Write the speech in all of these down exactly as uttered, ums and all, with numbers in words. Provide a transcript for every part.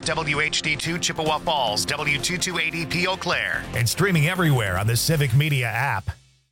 W H D two Chippewa Falls, W two two eight zero P Eau Claire. And streaming everywhere on the Civic Media app.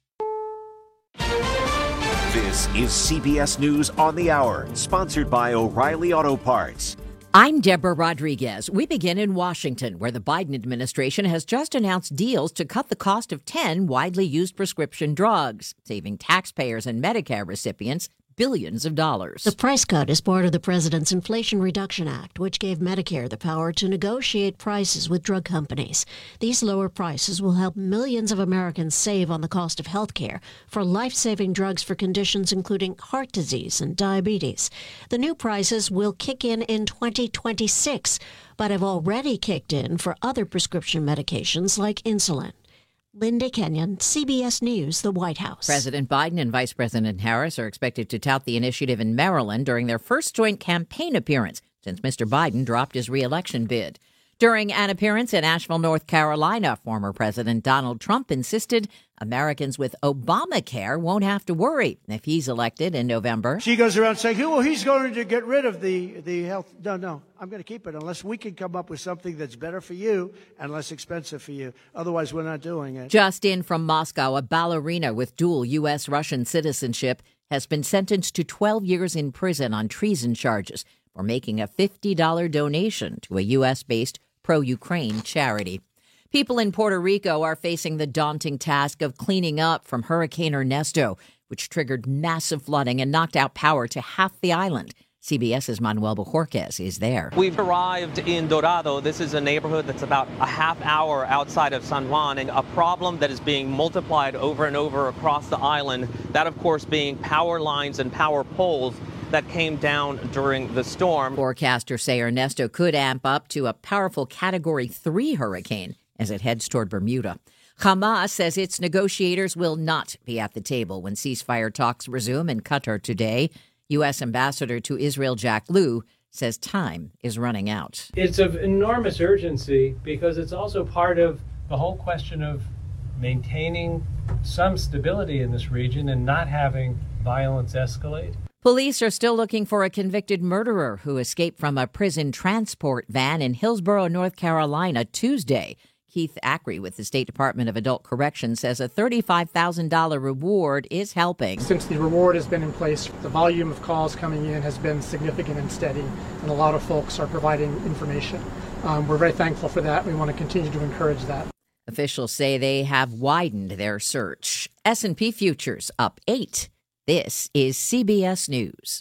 This is C B S News on the Hour, sponsored by O'Reilly Auto Parts. I'm Deborah Rodriguez. We begin in Washington, where the Biden administration has just announced deals to cut the cost of ten widely used prescription drugs, saving taxpayers and Medicare recipients billions of dollars. The price cut is part of the president's Inflation Reduction Act, which gave Medicare the power to negotiate prices with drug companies. These lower prices will help millions of Americans save on the cost of health care for life-saving drugs for conditions including heart disease and diabetes. The new prices will kick in in twenty twenty-six, but have already kicked in for other prescription medications like insulin. Linda Kenyon, C B S News, the White House. President Biden and Vice President Harris are expected to tout the initiative in Maryland during their first joint campaign appearance since Mister Biden dropped his re-election bid. During an appearance in Asheville, North Carolina, former President Donald Trump insisted Americans with Obamacare won't have to worry if he's elected in November. She goes around saying, well, he's going to get rid of the, the health. No, no, I'm going to keep it unless we can come up with something that's better for you and less expensive for you. Otherwise, we're not doing it. Just in from Moscow, a ballerina with dual U S Russian citizenship has been sentenced to twelve years in prison on treason charges for making a fifty dollars donation to a U S-based pro-Ukraine charity. People in Puerto Rico are facing the daunting task of cleaning up from Hurricane Ernesto, which triggered massive flooding and knocked out power to half the island. CBS's Manuel Bojorquez is there. We've arrived in Dorado. This is a neighborhood that's about a half hour outside of San Juan, and a problem that is being multiplied over and over across the island. That, of course, being power lines and power poles that came down during the storm. Forecasters say Ernesto could amp up to a powerful Category three hurricane as it heads toward Bermuda. Hamas says its negotiators will not be at the table when ceasefire talks resume in Qatar today. U S. Ambassador to Israel Jack Lew says time is running out. It's of enormous urgency because it's also part of the whole question of maintaining some stability in this region and not having violence escalate. Police are still looking for a convicted murderer who escaped from a prison transport van in Hillsborough, North Carolina, Tuesday. Keith Ackrey with the State Department of Adult Correction says a thirty-five thousand dollars reward is helping. Since the reward has been in place, the volume of calls coming in has been significant and steady, and a lot of folks are providing information. Um, we're very thankful for that. We want to continue to encourage that. Officials say they have widened their search. S and P futures up eight. This is C B S News.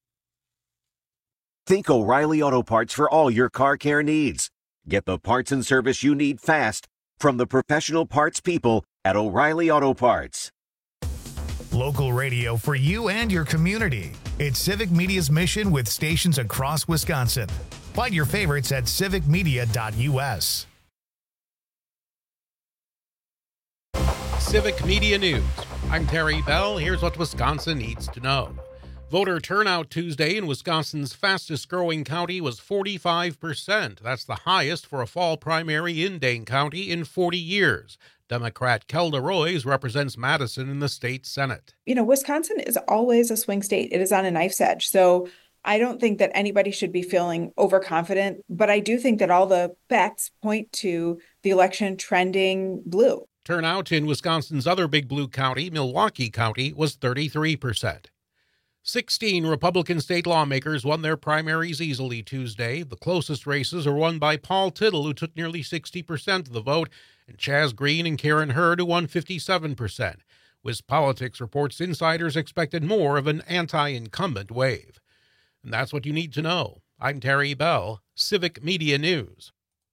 Think O'Reilly Auto Parts for all your car care needs. Get the parts and service you need fast from the professional parts people at O'Reilly Auto Parts. Local radio for you and your community. It's Civic Media's mission with stations across Wisconsin. Find your favorites at civic media dot U S. Civic Media News. I'm Terry Bell. Here's what Wisconsin needs to know. Voter turnout Tuesday in Wisconsin's fastest-growing county was forty-five percent. That's the highest for a fall primary in Dane County in forty years. Democrat Kelda Roys represents Madison in the state Senate. You know, Wisconsin is always a swing state. It is on a knife's edge. So I don't think that anybody should be feeling overconfident, but I do think that all the facts point to the election trending blue. Turnout in Wisconsin's other big blue county, Milwaukee County, was thirty-three percent. sixteen Republican state lawmakers won their primaries easily Tuesday. The closest races are won by Paul Tittle, who took nearly sixty percent of the vote, and Chaz Green and Karen Hurd, who won fifty-seven percent. WisPolitics reports insiders expected more of an anti-incumbent wave. And that's what you need to know. I'm Terry Bell, Civic Media News.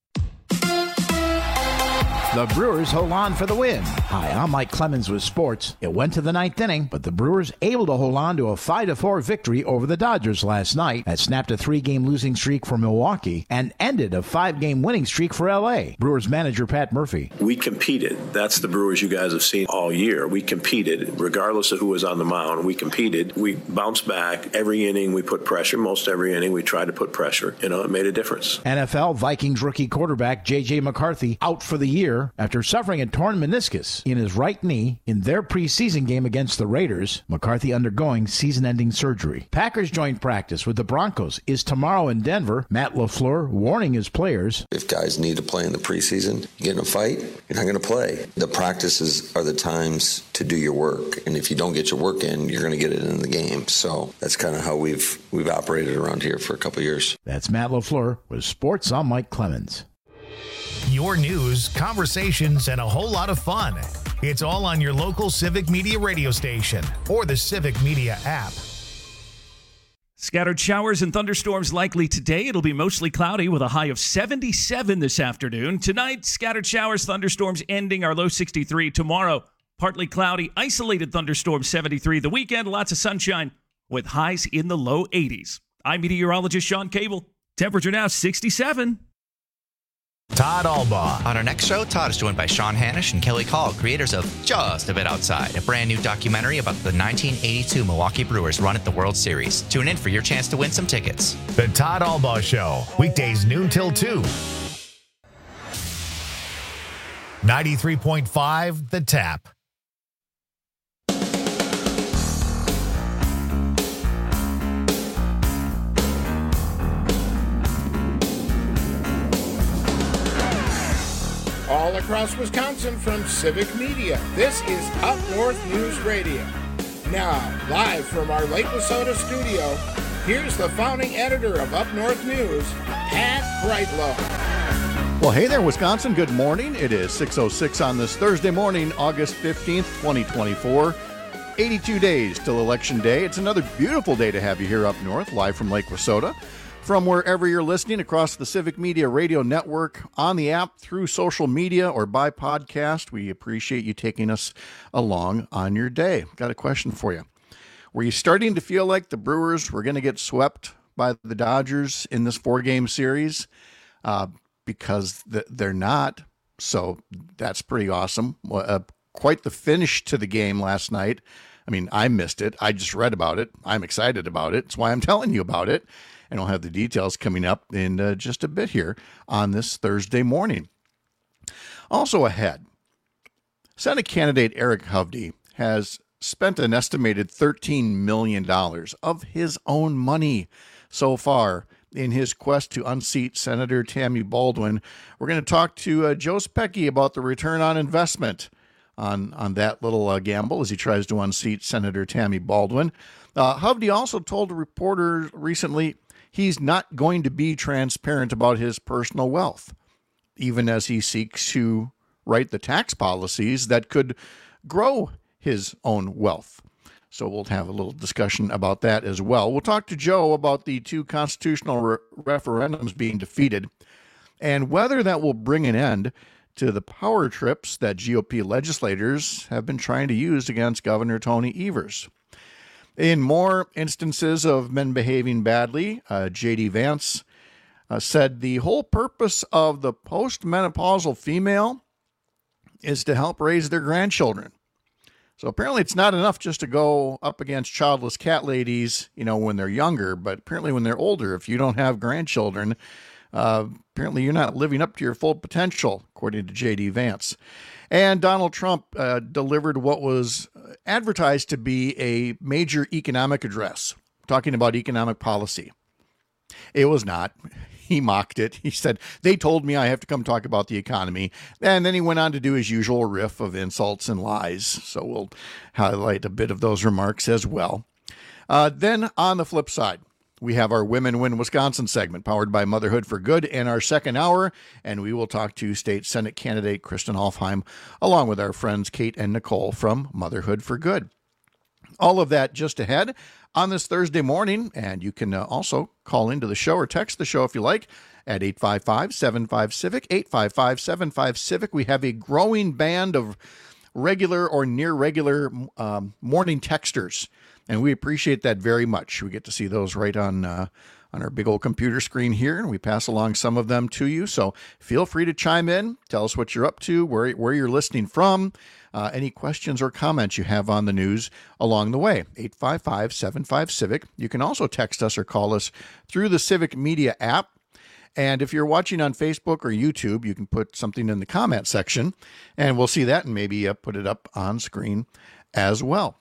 The Brewers hold on for the win. Hi, I'm Mike Clemens with sports. It went to the ninth inning, but the Brewers able to hold on to a five to four victory over the Dodgers last night that snapped a three-game losing streak for Milwaukee and ended a five-game winning streak for L A. Brewers manager Pat Murphy. We competed. That's the Brewers you guys have seen all year. We competed, regardless of who was on the mound. We competed. We bounced back. Every inning we put pressure. Most every inning we tried to put pressure. You know, it made a difference. N F L Vikings rookie quarterback J J McCarthy out for the year LaFleur after suffering a torn meniscus in his right knee in their preseason game against the Raiders. McCarthy undergoing season-ending surgery. Packers joint practice with the Broncos is tomorrow in Denver. Matt LaFleur warning his players. If guys need to play in the preseason, you get in a fight, you're not going to play. The practices are the times to do your work, and if you don't get your work in, you're going to get it in the game. So that's kind of how we've we've operated around here for a couple of years. That's Matt LaFleur with Sports. I'm Mike Clemens. Your news, conversations, and a whole lot of fun. It's all on your local Civic Media radio station or the Civic Media app. Scattered showers and thunderstorms likely today. It'll be mostly cloudy with a high of seventy-seven this afternoon. Tonight, scattered showers, thunderstorms ending our low sixty-three. Tomorrow, partly cloudy, isolated thunderstorms seventy-three. The weekend, lots of sunshine with highs in the low eighties. I'm meteorologist Sean Cable. Temperature now sixty-seven. Todd Albaugh. On our next show, Todd is joined by Sean Hanish and Kelly Call, creators of Just a Bit Outside, a brand new documentary about the nineteen eighty-two Milwaukee Brewers run at the World Series. Tune in for your chance to win some tickets. The Todd Albaugh Show, weekdays noon till two. ninety-three point five The Tap. All across Wisconsin from Civic Media, this is Up North News Radio. Now, live from our Lake Wissota studio, here's the founding editor of Up North News, Pat Brightlow. Well, hey there, Wisconsin. Good morning. It is six oh six on this Thursday morning, August fifteenth, twenty twenty-four. eighty-two days till Election Day. It's another beautiful day to have you here up north, live from Lake Wissota. From wherever you're listening across the Civic Media Radio Network, on the app, through social media, or by podcast, we appreciate you taking us along on your day. Got a question for you. Were you starting to feel like the Brewers were going to get swept by the Dodgers in this four-game series? Uh, because th- they're not, so that's pretty awesome. Uh, quite the finish to the game last night. I mean, I missed it. I just read about it. I'm excited about it. That's why I'm telling you about it. And I'll have the details coming up in uh, just a bit here on this Thursday morning. Also ahead, Senate candidate Eric Hovde has spent an estimated thirteen million dollars of his own money so far in his quest to unseat Senator Tammy Baldwin. We're going to talk to uh, Joe Specky about the return on investment on, on that little uh, gamble as he tries to unseat Senator Tammy Baldwin. Uh, Hovde also told a reporter recently he's not going to be transparent about his personal wealth, even as he seeks to write the tax policies that could grow his own wealth. So we'll have a little discussion about that as well. We'll talk to Joe about the two constitutional re- referendums being defeated and whether that will bring an end to the power trips that G O P legislators have been trying to use against Governor Tony Evers. In more instances of men behaving badly, uh, J D Vance uh, said the whole purpose of the postmenopausal female is to help raise their grandchildren. So apparently it's not enough just to go up against childless cat ladies, you know, when they're younger, but apparently when they're older, if you don't have grandchildren, uh, apparently you're not living up to your full potential, according to J D Vance. And Donald Trump uh, delivered what was advertised to be a major economic address, talking about economic policy. It was not. He mocked it. He said, they told me I have to come talk about the economy. And then he went on to do his usual riff of insults and lies. So we'll highlight a bit of those remarks as well. Uh, then on the flip side, we have our Women Win Wisconsin segment powered by Motherhood for Good in our second hour, and we will talk to State Senate candidate Kristen Hofheim, along with our friends Kate and Nicole from Motherhood for Good. All of that just ahead on this Thursday morning, and you can uh, also call into the show or text the show if you like at eight five five, seven five, CIVIC, eight five five, seven five, CIVIC. We have a growing band of regular or near regular um, morning texters, and we appreciate that very much. We get to see those right on uh, on our big old computer screen here, and we pass along some of them to you. So feel free to chime in, tell us what you're up to, where where you're listening from, uh, any questions or comments you have on the news along the way. eight five five, seven five, CIVIC. You can also text us or call us through the Civic Media app. And if you're watching on Facebook or YouTube, you can put something in the comment section, and we'll see that and maybe uh, put it up on screen as well.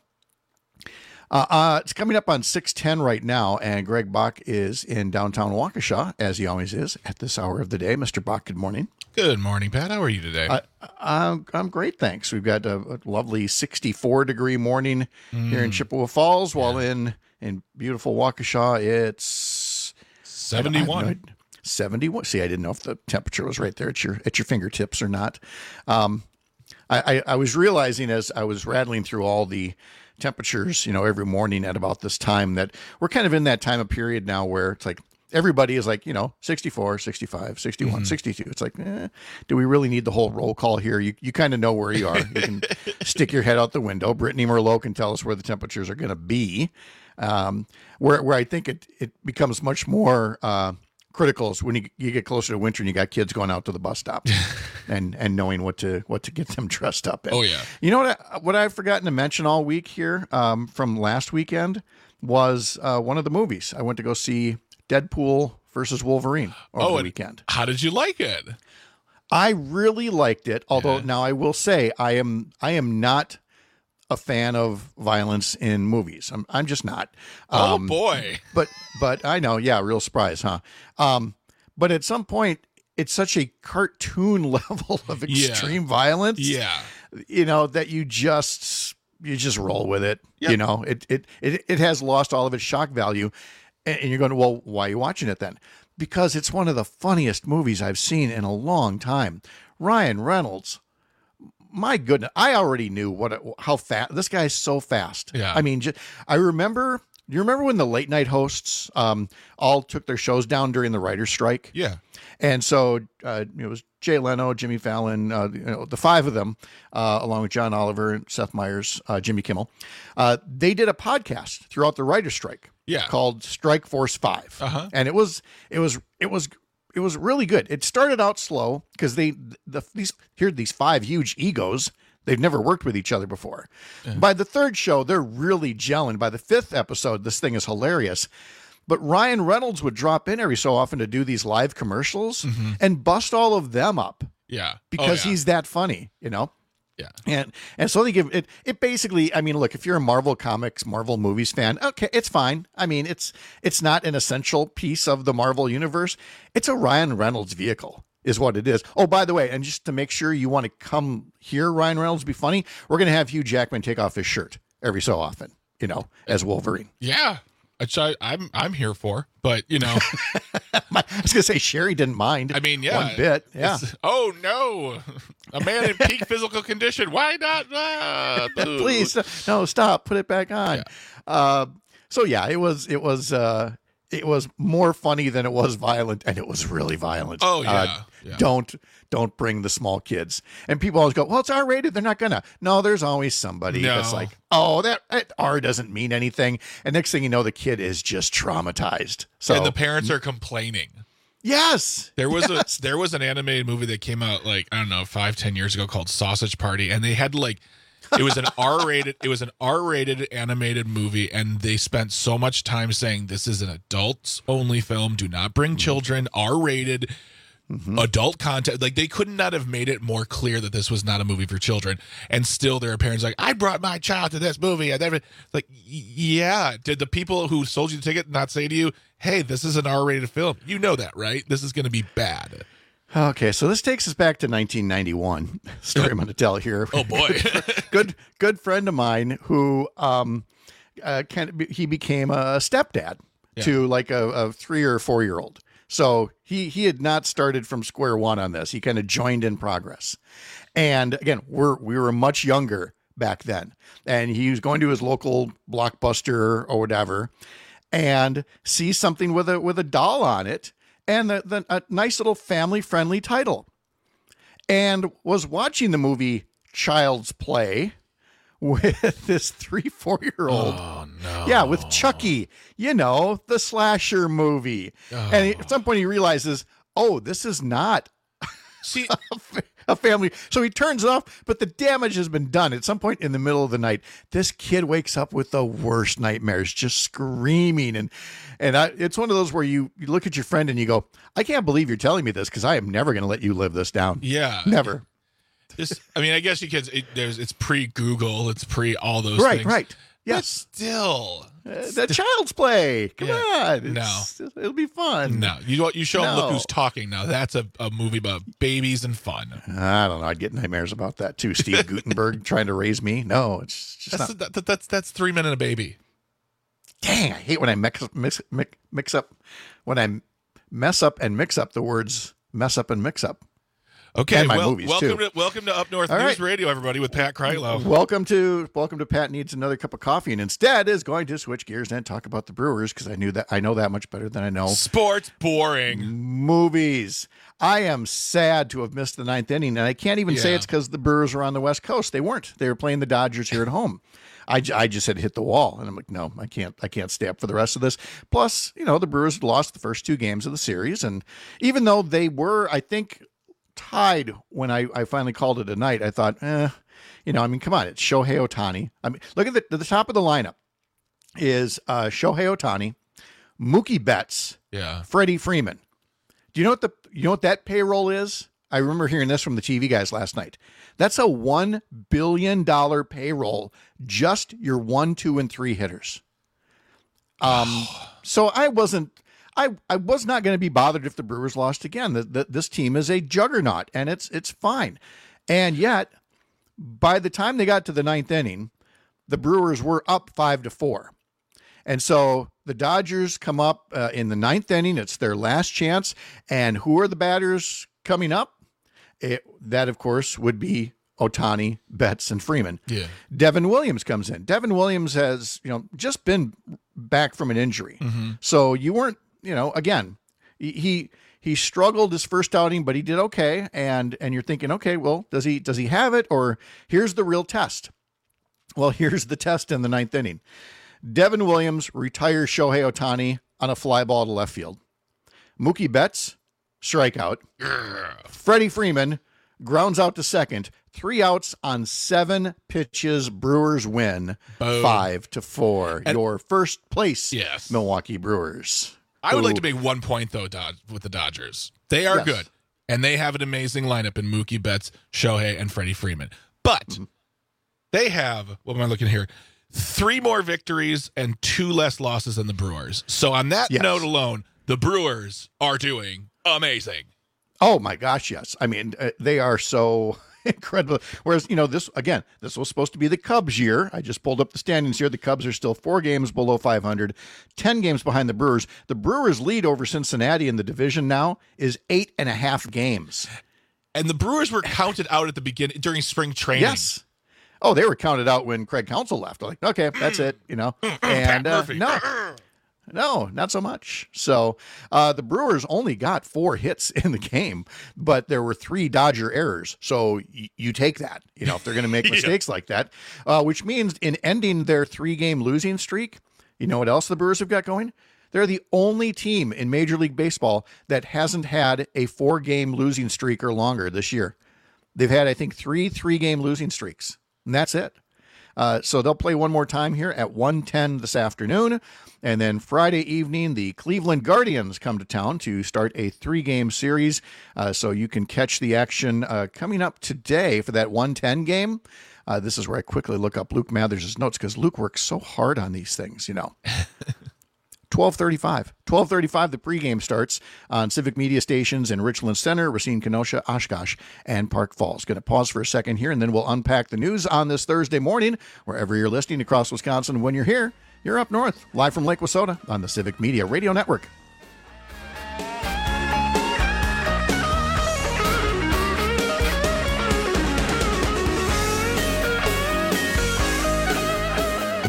Uh, uh, it's coming up on six ten right now, and Greg Bach is in downtown Waukesha, as he always is at this hour of the day. Mister Bach, good morning. Good morning, Pat. How are you today? Uh, I'm, I'm great, thanks. We've got a, a lovely sixty-four degree morning mm. here in Chippewa Falls, while yeah. in, in beautiful Waukesha, it's seventy-one. seventy-one. See, I didn't know if the temperature was right there at your at your fingertips or not. Um, I, I, I was realizing as I was rattling through all the temperatures, you know, every morning at about this time, that we're kind of in that time of period now where it's like everybody is like, you know, sixty-four, sixty-five, sixty-one, mm-hmm. sixty-two. It's like, eh, do we really need the whole roll call here? You you kind of know where you are. You can stick your head out the window. Brittany Merlot can tell us where the temperatures are going to be. Um, where where I think it, it becomes much more uh, critical is when you, you get closer to winter and you got kids going out to the bus stop and and knowing what to what to get them dressed up in. Oh yeah. You know what I, what I've forgotten to mention all week here um, from last weekend was uh, one of the movies. I went to go see Deadpool versus Wolverine over oh, the weekend. How did you like it? I really liked it. Although yeah. now I will say I am I am not a fan of violence in movies. I'm I'm just not. Oh um, boy. But but I know, yeah, real surprise, huh? Um, but at some point it's such a cartoon level of extreme yeah. violence. Yeah. You know, that you just you just roll with it. Yep. You know, it it it it has lost all of its shock value. And you're going, well, why are you watching it then? Because it's one of the funniest movies I've seen in a long time. Ryan Reynolds, my goodness, I already knew what how fast this guy's so fast. Yeah. I mean, just, I remember. You remember when the late night hosts um, all took their shows down during the writer's strike? Yeah. And so uh, it was Jay Leno, Jimmy Fallon, uh, you know, the five of them, uh, along with John Oliver, Seth Meyers, uh, Jimmy Kimmel. Uh, they did a podcast throughout the writer's strike. Yeah. Called Strike Force Five. Uh-huh. And it was it was it was it was really good. It started out slow because they the these here are these five huge egos. They've never worked with each other before. Yeah. By the third show, they're really gelling. By the fifth episode, this thing is hilarious. But Ryan Reynolds would drop in every so often to do these live commercials mm-hmm. and bust all of them up. Yeah. Because oh, yeah. he's that funny, you know? Yeah. And and so they give it, it basically, I mean, look, if you're a Marvel Comics, Marvel movies fan, okay, it's fine. I mean, it's it's not an essential piece of the Marvel universe. It's a Ryan Reynolds vehicle. Is what it is. Oh, by the way, and just to make sure you want to come hear Ryan Reynolds be funny, we're going to have Hugh Jackman take off his shirt every so often, you know, as Wolverine. Yeah, which I, I'm I'm here for, but you know, I was going to say Sherry didn't mind. I mean, yeah, one bit. Yeah. Oh no, a man in peak physical condition. Why not? Ah, Please, no, stop. Put it back on. Yeah. Uh, so yeah, it was it was. Uh, It was more funny than it was violent, and it was really violent. Oh, yeah. Uh, yeah. Don't don't bring the small kids. And people always go, well, it's R rated. They're not going to. No, there's always somebody no. that's like, oh, that, that R doesn't mean anything. And next thing you know, the kid is just traumatized. So and the parents are complaining. Yes. There was yes. a there was an animated movie that came out like, I don't know, five, ten years ago called Sausage Party. And they had like, it was an R-rated, it was an R-rated animated movie, and they spent so much time saying this is an adults-only film. Do not bring children. R-rated, mm-hmm. adult content. Like they could not have made it more clear that this was not a movie for children. And still, there are parents like, I brought my child to this movie, and they're like, yeah. Did the people who sold you the ticket not say to you, "Hey, this is an R-rated film"? You know that, right? This is going to be bad. Okay, so this takes us back to nineteen ninety-one. Story I'm going to tell here. Oh boy, good good friend of mine who um, uh, can he became a stepdad yeah. to like a, a three or four year old. So he he had not started from square one on this. He kind of joined in progress. And again, we're we were much younger back then, and he was going to his local Blockbuster or whatever, and sees something with a with a doll on it. And the, the, a nice little family-friendly title. And was watching the movie Child's Play with this three, four-year-old. Oh, no. Yeah, with Chucky, you know, the slasher movie. Oh. And he, at some point he realizes, oh, this is not See, A family. So he turns it off, but the damage has been done. At some point in the middle of the night, this kid wakes up with the worst nightmares, just screaming. And and I, it's one of those where you, you look at your friend and you go, I can't believe you're telling me this because I am never going to let you live this down. Yeah. Never. Just, I mean, I guess you kids, it, there's, it's pre-Google. It's pre all those right, things. Right, right. Yes. But still. Uh, the child's play. Come Yeah. on. No. It's, it'll be fun. No. You you show them, No. look who's talking now. That's a, a movie about babies and fun. I don't know. I'd get nightmares about that too. Steve Guttenberg trying to raise me. No, it's just That's, not. that, that, that's, that's three men and a baby. Dang, I hate when I mix, mix, mix, mix up, when I mess up and mix up the words mess up and mix up. Okay, and my well, movies welcome too. to welcome to Up North All News right. Radio, everybody, with Pat Kreitlow. Welcome to welcome to Pat Needs Another Cup of Coffee, and instead is going to switch gears and talk about the Brewers because I knew that I know that much better than I know Sports boring. Movies. I am sad to have missed the ninth inning, and I can't even say Yeah. it's because the Brewers were on the West Coast. They weren't. They were playing the Dodgers here at home. I, j- I just had hit the wall, and I'm like, no, I can't. I can't stay up for the rest of this. Plus, you know, the Brewers had lost the first two games of the series, and even though they were, I think, tied when I, I finally called it a night, I thought, eh, you know, I mean, come on, it's Shohei Ohtani. I mean, look at the, the top of the lineup is uh, Shohei Ohtani, Mookie Betts, Yeah. Freddie Freeman. Do you know what the you know what that payroll is? I remember hearing this from the T V guys last night. That's a one billion dollar payroll, just your one, two, and three hitters. Um, so I wasn't. I, I was not going to be bothered if the Brewers lost again. The, the, this team is a juggernaut, and it's it's fine. And yet, by the time they got to the ninth inning, the Brewers were up five to four. And so the Dodgers come up uh, in the ninth inning. It's their last chance. And who are the batters coming up? It, that, of course, would be Ohtani, Betts, and Freeman. Yeah. Devin Williams comes in. Devin Williams has, you know, just been back from an injury. Mhm. So you weren't, you know, again, he he struggled his first outing, but he did okay. And and you're thinking, okay, well, does he does he have it? Or here's the real test. Well, here's the test in the ninth inning. Devin Williams retires Shohei Ohtani on a fly ball to left field. Mookie Betts, strikeout. Freddie Freeman grounds out to second. Three outs on seven pitches. Brewers win Boom. five to four. And- Your first place, Yes. Milwaukee Brewers. I would like Who- to make one point, though, Dod- with the Dodgers. They are Yes. good, and they have an amazing lineup in Mookie Betts, Shohei, and Freddie Freeman. But Mm-hmm. they have, what am I looking here? Three more victories and two less losses than the Brewers. So on that Yes. note alone, the Brewers are doing amazing. Oh my gosh, yes. I mean, uh, they are so incredible. Whereas, you know, this, again, this was supposed to be the Cubs year. I just pulled up the standings here. The Cubs are still four games below five hundred, ten games behind the Brewers. The Brewers' lead over Cincinnati in the division now is eight and a half games. And the Brewers were counted out at the beginning during spring training. Yes. Oh, they were counted out when Craig Counsell left. Like, okay, that's it, you know. And uh, Murphy. no, no, not so much. So uh, the Brewers only got four hits in the game, but there were three Dodger errors. So y- you take that, you know, if they're going to make Yeah. mistakes like that, uh, which means in ending their three-game losing streak, you know what else the Brewers have got going? They're the only team in Major League Baseball that hasn't had a four-game losing streak or longer this year. They've had, I think, three three-game losing streaks. And that's it. Uh, so they'll play one more time here at one ten this afternoon. And then Friday evening, the Cleveland Guardians come to town to start a three-game series. Uh, so you can catch the action uh, coming up today for that one ten game. Uh, this is where I quickly look up Luke Mathers' notes because Luke works so hard on these things, you know. twelve thirty-five. twelve thirty-five, the pregame starts on Civic Media Stations in Richland Center, Racine, Kenosha, Oshkosh, and Park Falls. Going to pause for a second here, and then we'll unpack the news on this Thursday morning, wherever you're listening across Wisconsin. When you're here, you're up north, live from Lake Wissota on the Civic Media Radio Network.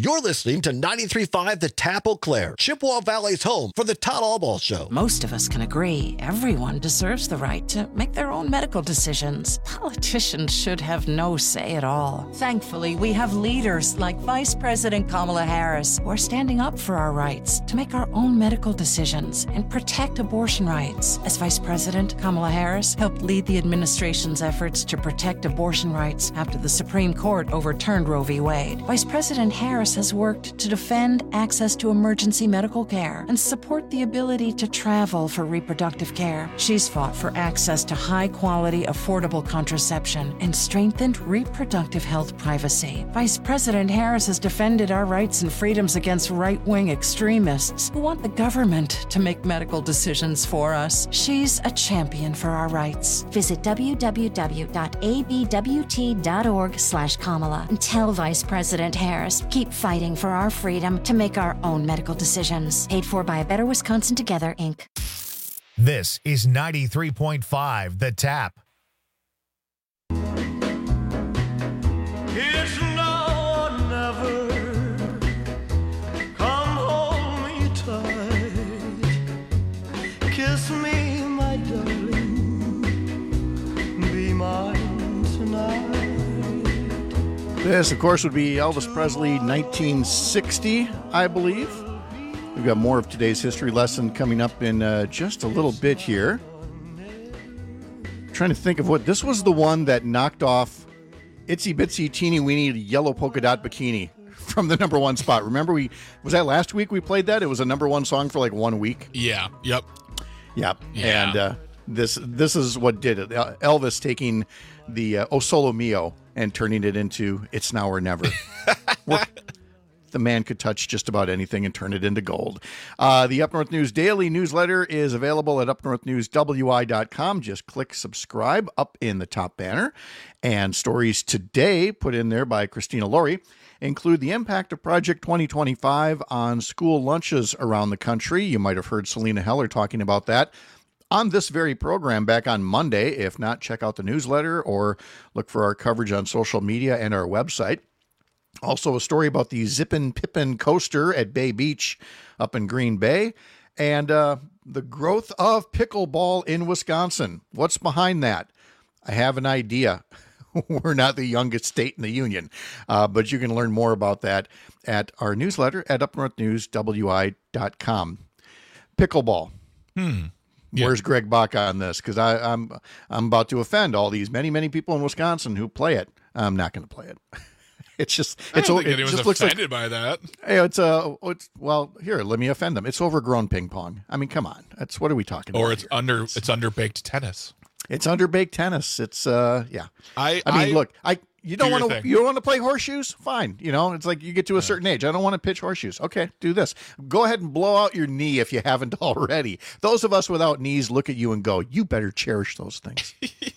You're listening to ninety-three point five The Tap Eau Claire, Chippewa Valley's home for the Todd Allball Show. Most of us can agree everyone deserves the right to make their own medical decisions. Politicians should have no say at all. Thankfully, we have leaders like Vice President Kamala Harris who are standing up for our rights to make our own medical decisions and protect abortion rights. As Vice President, Kamala Harris helped lead the administration's efforts to protect abortion rights after the Supreme Court overturned Roe v. Wade. Vice President Harris has worked to defend access to emergency medical care and support the ability to travel for reproductive care. She's fought for access to high-quality, affordable contraception and strengthened reproductive health privacy. Vice President Harris has defended our rights and freedoms against right-wing extremists who want the government to make medical decisions for us. She's a champion for our rights. Visit w w w dot a b w t dot org slash Kamala and tell Vice President Harris, keep fighting for our freedom to make our own medical decisions. Paid for by A Better Wisconsin Together, Incorporated. This is ninety-three point five The Tap. It's now or never. Come hold me tight. Kiss me, my darling. Be mine tonight. This, of course, would be Elvis Presley, nineteen sixty, I believe. We've got more of today's history lesson coming up in uh, just a little bit here. Trying to think of what this was, the one that knocked off Itsy Bitsy Teeny Weeny Yellow Polka Dot Bikini from the number one spot. Remember, we was that last week we played that? It was a number one song for like one week. Yeah. Yep. Yep. Yeah. And uh, this this is what did it. Elvis taking the uh, O Solo Mio and turning it into It's Now or Never. The man could touch just about anything and turn it into gold. Uh, the Up North News Daily newsletter is available at up north news w i dot com. Just click subscribe up in the top banner. And stories today put in there by Christina Laurie include the impact of Project twenty twenty-five on school lunches around the country. You might have heard Selena Heller talking about that on this very program back on Monday. If not, check out the newsletter or look for our coverage on social media and our website. Also, a story about the Zippin' Pippin coaster at Bay Beach up in Green Bay, and uh, the growth of pickleball in Wisconsin. What's behind that? I have an idea. We're not the youngest state in the union, uh, but you can learn more about that at our newsletter at up north news w i dot com. Pickleball. Hmm. Yeah. Where's Greg Bach on this? Because I'm I'm about to offend all these many many people in Wisconsin who play it. I'm not going to play it. It's just, I it's, don't think it anyone's just looks offended like, by that. Hey, it's uh, it's well, here, let me offend them. It's overgrown ping pong. I mean, come on. That's what are we talking Or about? it's here? under, it's underbaked tennis. It's underbaked tennis. It's uh, yeah. I, I mean, I, look, I you don't do your want to thing. you don't want to play horseshoes? Fine. You know, it's like you get to a certain age. I don't want to pitch horseshoes. Okay, do this. Go ahead and blow out your knee if you haven't already. Those of us without knees look at you and go, you better cherish those things.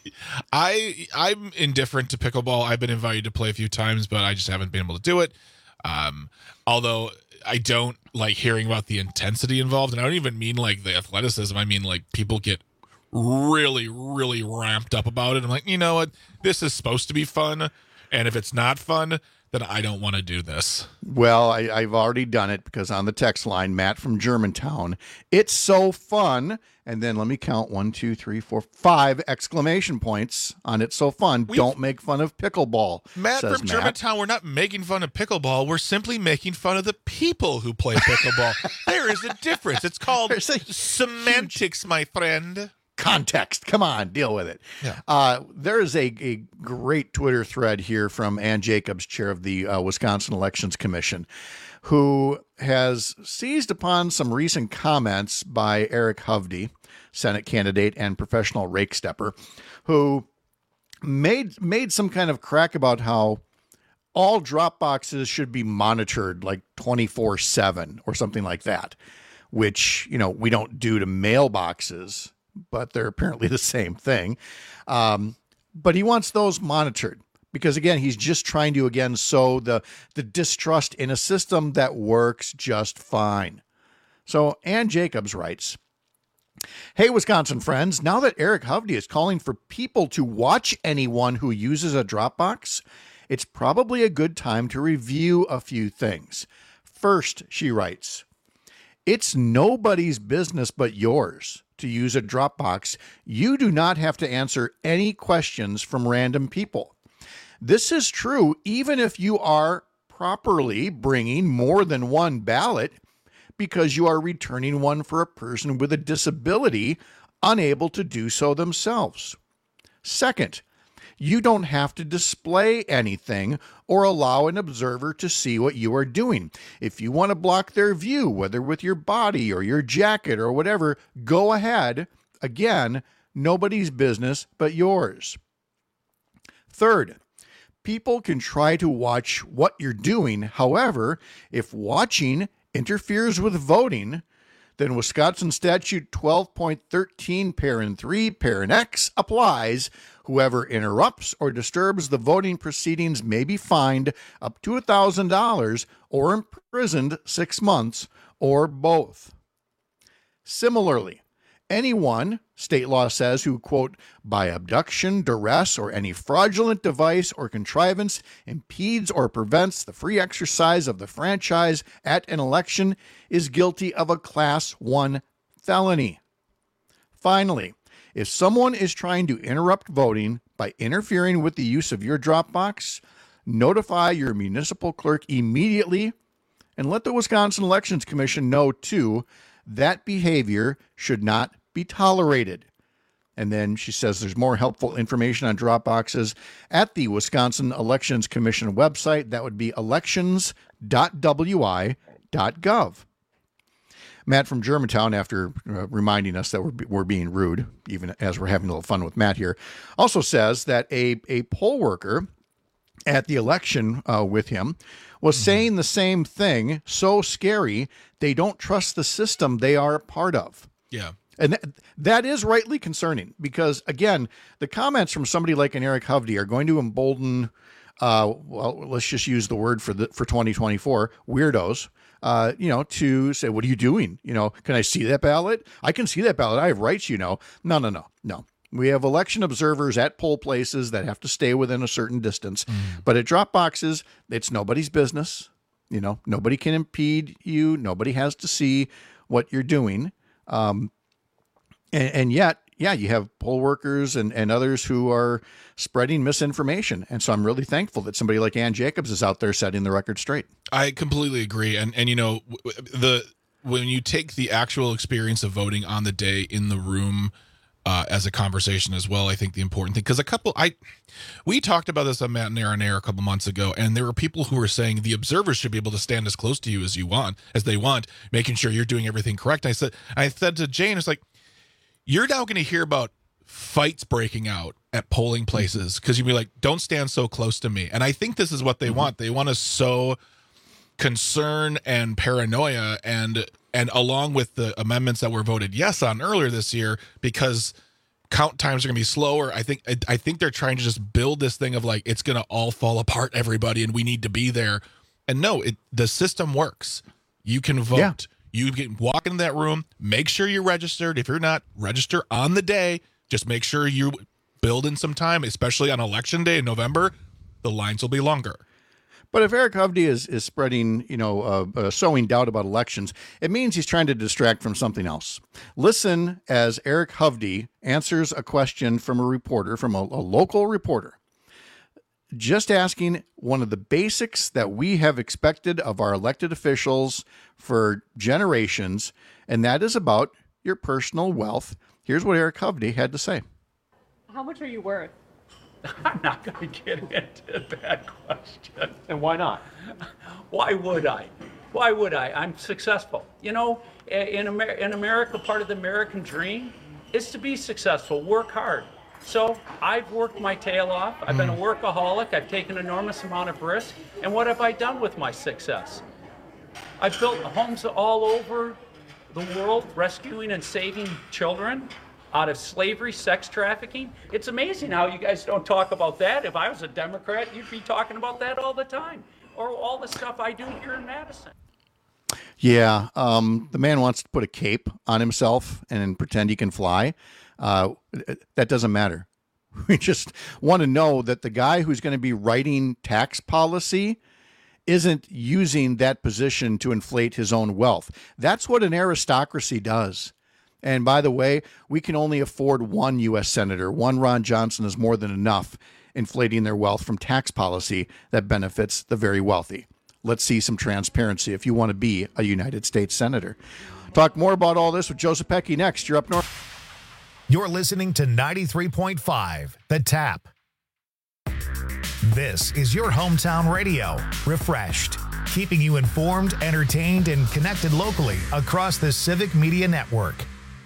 I I'm indifferent to pickleball. I've been invited to play a few times, but I just haven't been able to do it. Um, although I don't like hearing about the intensity involved, and I don't even mean like the athleticism. I mean like people get really, really ramped up about it. I'm like, you know what? This is supposed to be fun, and if it's not fun, then I don't want to do this. Well, I, I've already done it because on the text line, Matt from Germantown, it's so fun. And then let me count one, two, three, four, five exclamation points on it's so fun. We've, don't make fun of pickleball. Matt says from Matt. Germantown, we're not making fun of pickleball. We're simply making fun of the people who play pickleball. There is a difference. It's called semantics, my friend. Context. Come on, deal with it. Yeah. Uh, there is a, a great Twitter thread here from Ann Jacobs, chair of the uh, Wisconsin Elections Commission, who has seized upon some recent comments by Eric Hovde, Senate candidate and professional rake stepper, who made made some kind of crack about how all drop boxes should be monitored like twenty-four seven or something like that, which, you know, we don't do to mailboxes, but they're apparently the same thing. Um, but he wants those monitored because, again, he's just trying to, again, sow the, the distrust in a system that works just fine. So Ann Jacobs writes, "Hey, Wisconsin friends, now that Eric Hovde is calling for people to watch anyone who uses a Dropbox, it's probably a good time to review a few things. First, she writes, it's nobody's business but yours to use a Dropbox. You do not have to answer any questions from random people. This is true even if you are properly bringing more than one ballot because you are returning one for a person with a disability unable to do so themselves. Second, you don't have to display anything or allow an observer to see what you are doing. If you want to block their view, whether with your body or your jacket or whatever, go ahead. Again, nobody's business but yours. Third, people can try to watch what you're doing. However, if watching interferes with voting, then Wisconsin Statute twelve point thirteen, Parent three, Parent X applies. Whoever interrupts or disturbs the voting proceedings may be fined up to one thousand dollars or imprisoned six months or both. Similarly, anyone, state law says, who, quote, by abduction, duress, or any fraudulent device or contrivance impedes or prevents the free exercise of the franchise at an election is guilty of a class one felony. Finally, if someone is trying to interrupt voting by interfering with the use of your Dropbox, notify your municipal clerk immediately and let the Wisconsin Elections Commission know, too, that behavior should not be tolerated. And then she says there's more helpful information on Dropboxes at the Wisconsin Elections Commission website. That would be elections dot w i dot gov. Matt from Germantown, after uh, reminding us that we're, we're being rude, even as we're having a little fun with Matt here, also says that a, a poll worker at the election uh, with him was mm-hmm. saying the same thing, so scary, they don't trust the system they are a part of. Yeah. And that, that is rightly concerning because, again, the comments from somebody like an Eric Hovde are going to embolden, uh, well, let's just use the word for the for twenty twenty-four, weirdos, uh, you know, to say, what are you doing? You know, can I see that ballot? I can see that ballot. I have rights, you know. No, no, no, no. We have election observers at poll places that have to stay within a certain distance. Mm. But at Dropboxes, it's nobody's business. You know, nobody can impede you. Nobody has to see what you're doing. Um, and, and yet, yeah, you have poll workers and, and others who are spreading misinformation. And so I'm really thankful that somebody like Ann Jacobs is out there setting the record straight. I completely agree. And, and you know, the when you take the actual experience of voting on the day in the room uh, as a conversation as well, I think the important thing, because a couple, I, we talked about this on Matt and Air on Air a couple months ago, and there were people who were saying the observers should be able to stand as close to you as you want, as they want, making sure you're doing everything correct. I said, I said to Jane, it's like, you're now going to hear about fights breaking out at polling places because you'll be like, don't stand so close to me. And I think this is what they mm-hmm. want. They want to sow concern and paranoia, and and along with the amendments that were voted yes on earlier this year, because count times are going to be slower. I think I think they're trying to just build this thing of like, it's going to all fall apart, everybody, and we need to be there. And no, it the system works. You can vote. Yeah. You can walk into that room, make sure you're registered. If you're not, register on the day. Just make sure you build in some time, especially on election day in November. The lines will be longer. But if Eric Hovde is, is spreading, you know, uh, uh, sowing doubt about elections, it means he's trying to distract from something else. Listen as Eric Hovde answers a question from a reporter, from a, a local reporter, just asking one of the basics that we have expected of our elected officials for generations, and that is about your personal wealth. Here's what Eric Hovde had to say. How much are you worth? I'm not going to get into that question. And why not? Why would I? Why would I? I'm successful. You know, in, Amer- in America, part of the American dream is to be successful, work hard. So I've worked my tail off. I've been a workaholic. I've taken an enormous amount of risk. And what have I done with my success? I've built homes all over the world, rescuing and saving children out of slavery, sex trafficking. It's amazing how you guys don't talk about that. If I was a Democrat, you'd be talking about that all the time. Or all the stuff I do here in Madison. Yeah, um, the man wants to put a cape on himself and pretend he can fly. Uh, that doesn't matter. We just want to know that the guy who's going to be writing tax policy isn't using that position to inflate his own wealth. That's what an aristocracy does. And by the way, we can only afford one U S senator. One Ron Johnson is more than enough inflating their wealth from tax policy that benefits the very wealthy. Let's see some transparency if you want to be a United States senator. Talk more about all this with Joseph Pecky next. You're up north. You're listening to ninety-three point five, The Tap. This is your hometown radio, refreshed, keeping you informed, entertained, and connected locally across the Civic Media Network.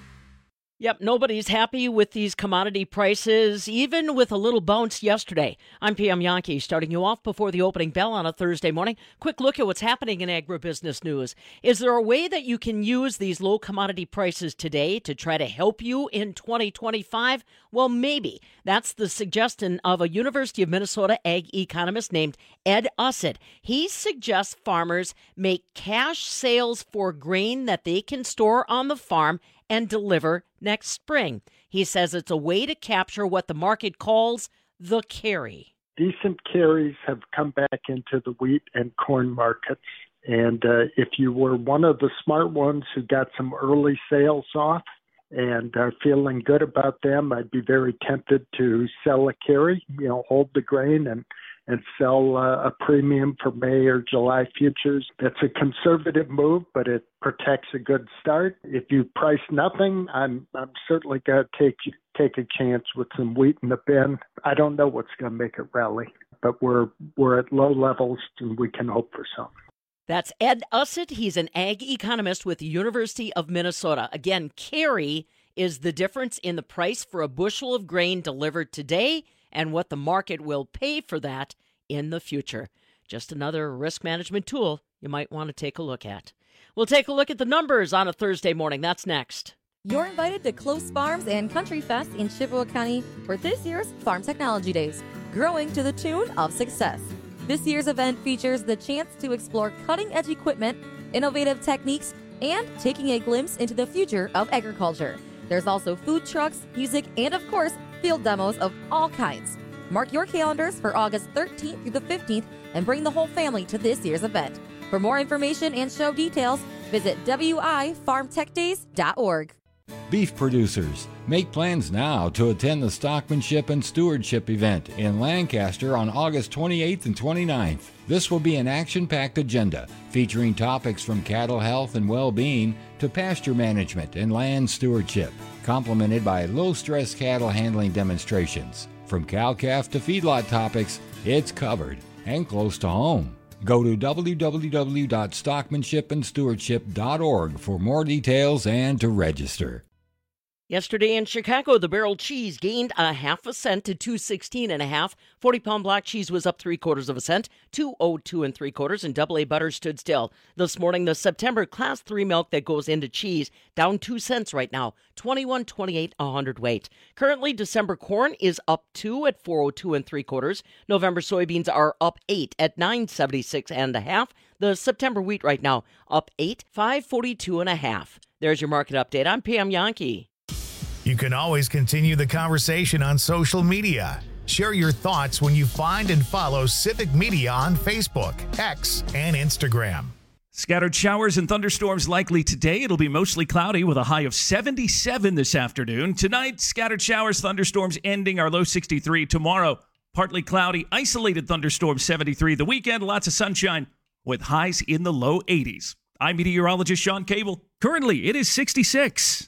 Yep, nobody's happy with these commodity prices, even with a little bounce yesterday. I'm P M Yankee, starting you off before the opening bell on a Thursday morning. Quick look at what's happening in agribusiness news. Is there a way that you can use these low commodity prices today to try to help you in twenty twenty-five? Well, maybe. That's the suggestion of a University of Minnesota ag economist named Ed Usset. He suggests farmers make cash sales for grain that they can store on the farm and deliver next spring. He says it's a way to capture what the market calls the carry. Decent carries have come back into the wheat and corn markets. And uh, if you were one of the smart ones who got some early sales off and are feeling good about them, I'd be very tempted to sell a carry, you know, hold the grain and and sell uh, a premium for May or July futures. That's a conservative move, but it protects a good start. If you price nothing, I'm I'm certainly going to take take a chance with some wheat in the bin. I don't know what's going to make it rally, but we're we're at low levels and we can hope for some. That's Ed Usset. He's an ag economist with the University of Minnesota. Again, carry is the difference in the price for a bushel of grain delivered today and what the market will pay for that in the future. Just another risk management tool you might want to take a look at. We'll take a look at the numbers on a Thursday morning. That's next. You're invited to Close Farms and Country Fest in Chippewa County for this year's Farm Technology Days, growing to the tune of success. This year's event features the chance to explore cutting-edge equipment, innovative techniques, and taking a glimpse into the future of agriculture. There's also food trucks, music, and of course, field demos of all kinds. Mark your calendars for August thirteenth through the fifteenth and bring the whole family to this year's event. For more information and show details, visit w i farm tech days dot org. Beef producers, make plans now to attend the Stockmanship and Stewardship event in Lancaster on August twenty-eighth and twenty-ninth. This will be an action-packed agenda featuring topics from cattle health and well-being to pasture management and land stewardship, complemented by low-stress cattle handling demonstrations. From cow-calf to feedlot topics, it's covered and close to home. Go to w w w dot stockmanship and stewardship dot org for more details and to register. Yesterday in Chicago, the barrel cheese gained a half a cent to two sixteen and a half. forty pound block cheese was up three quarters of a cent, two oh two and three quarters, and double A butter stood still. This morning, the September class three milk that goes into cheese down two cents right now, twenty-one twenty-eight a hundredweight. Currently, December corn is up two at four oh two and three quarters. November soybeans are up eight at nine seventy-six and a half. The September wheat right now up eight, five forty-two and a half. There's your market update. I'm P M Yankee. You can always continue the conversation on social media. Share your thoughts when you find and follow Civic Media on Facebook, X, and Instagram. Scattered showers and thunderstorms likely today. It'll be mostly cloudy with a high of seventy-seven this afternoon. Tonight, scattered showers, thunderstorms ending our low sixty-three. Tomorrow, partly cloudy, isolated thunderstorms seventy-three. The weekend, lots of sunshine with highs in the low eighties. I'm meteorologist Sean Cable. Currently, it is sixty-six.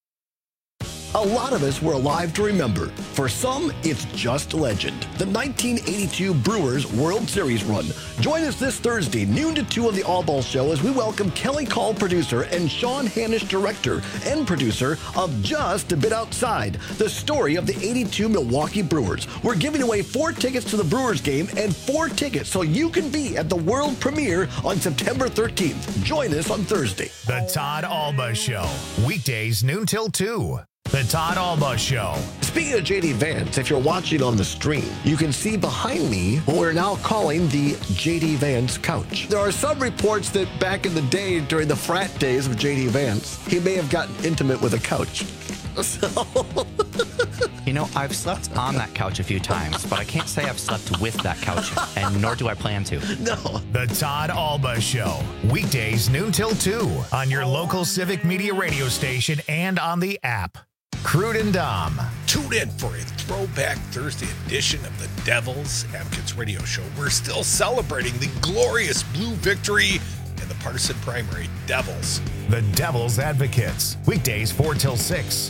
A lot of us were alive to remember. For some, it's just legend. The nineteen eighty-two Brewers World Series run. Join us this Thursday, noon to two on the All Ball Show as we welcome Kelly Call, producer, and Sean Hanisch, director and producer of Just a Bit Outside, the story of the eighty-two Milwaukee Brewers. We're giving away four tickets to the Brewers game and four tickets so you can be at the world premiere on September thirteenth. Join us on Thursday. The Todd Alba Show. Weekdays noon till two. The Todd Alba Show. Speaking of J D Vance, if you're watching on the stream, you can see behind me what we're now calling the J D Vance couch. There are some reports that back in the day, during the frat days of J D Vance, he may have gotten intimate with a couch. So You know, I've slept on that couch a few times, but I can't say I've slept with that couch, and nor do I plan to. No. The Todd Alba Show, weekdays noon till two on your local Civic Media radio station and on the app. Crude and Dom. Tune in for a Throwback Thursday edition of the Devils Advocates Radio Show. We're still celebrating the glorious blue victory in the partisan primary. Devils. The Devils Advocates, weekdays four till six.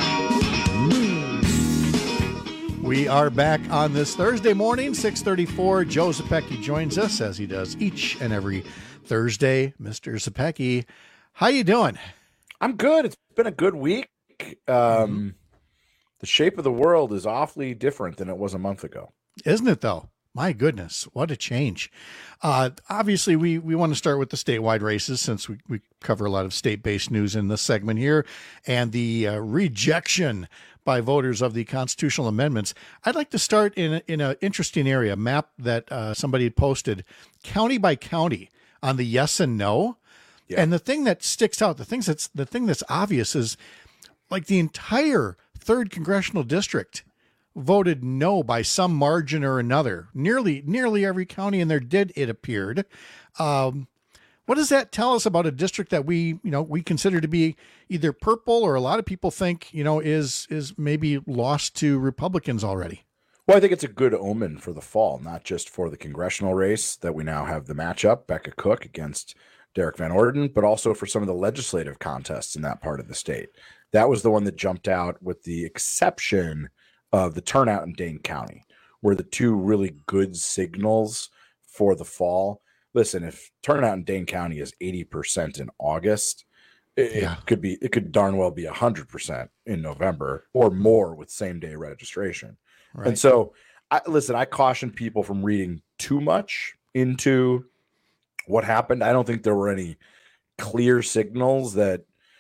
We are back on this Thursday morning, six thirty-four. Joe Zepecki joins us as he does each and every Thursday. Mister Zepecki, how you doing? I'm good. It's been a good week. Um, mm-hmm. The shape of the world is awfully different than it was a month ago. Isn't it, though? My goodness, what a change. Uh, obviously, we, we want to start with the statewide races since we, we cover a lot of state-based news in this segment here, and the uh, rejection by voters of the constitutional amendments. I'd like to start in in an interesting area, a map that uh, somebody had posted, county by county, on the yes and no. Yeah. And the thing that sticks out, the things that's the thing that's obvious is, like, the entire third congressional district voted no by some margin or another. Nearly nearly every county in there did, it appeared. Um, What does that tell us about a district that we, you know, we consider to be either purple or a lot of people think, you know, is is maybe lost to Republicans already? Well, I think it's a good omen for the fall, not just for the congressional race that we now have the matchup, Becca Cook against Derek Van Orden, but also for some of the legislative contests in that part of the state. That was the one that jumped out, with the exception of the turnout in Dane County, were the two really good signals for the fall. Listen, if turnout in Dane County is eighty percent in August, it, yeah. it could be it could darn well be one hundred percent in November or more with same day registration. Right. And so, I, listen, I caution people from reading too much into what happened. I don't think there were any clear signals that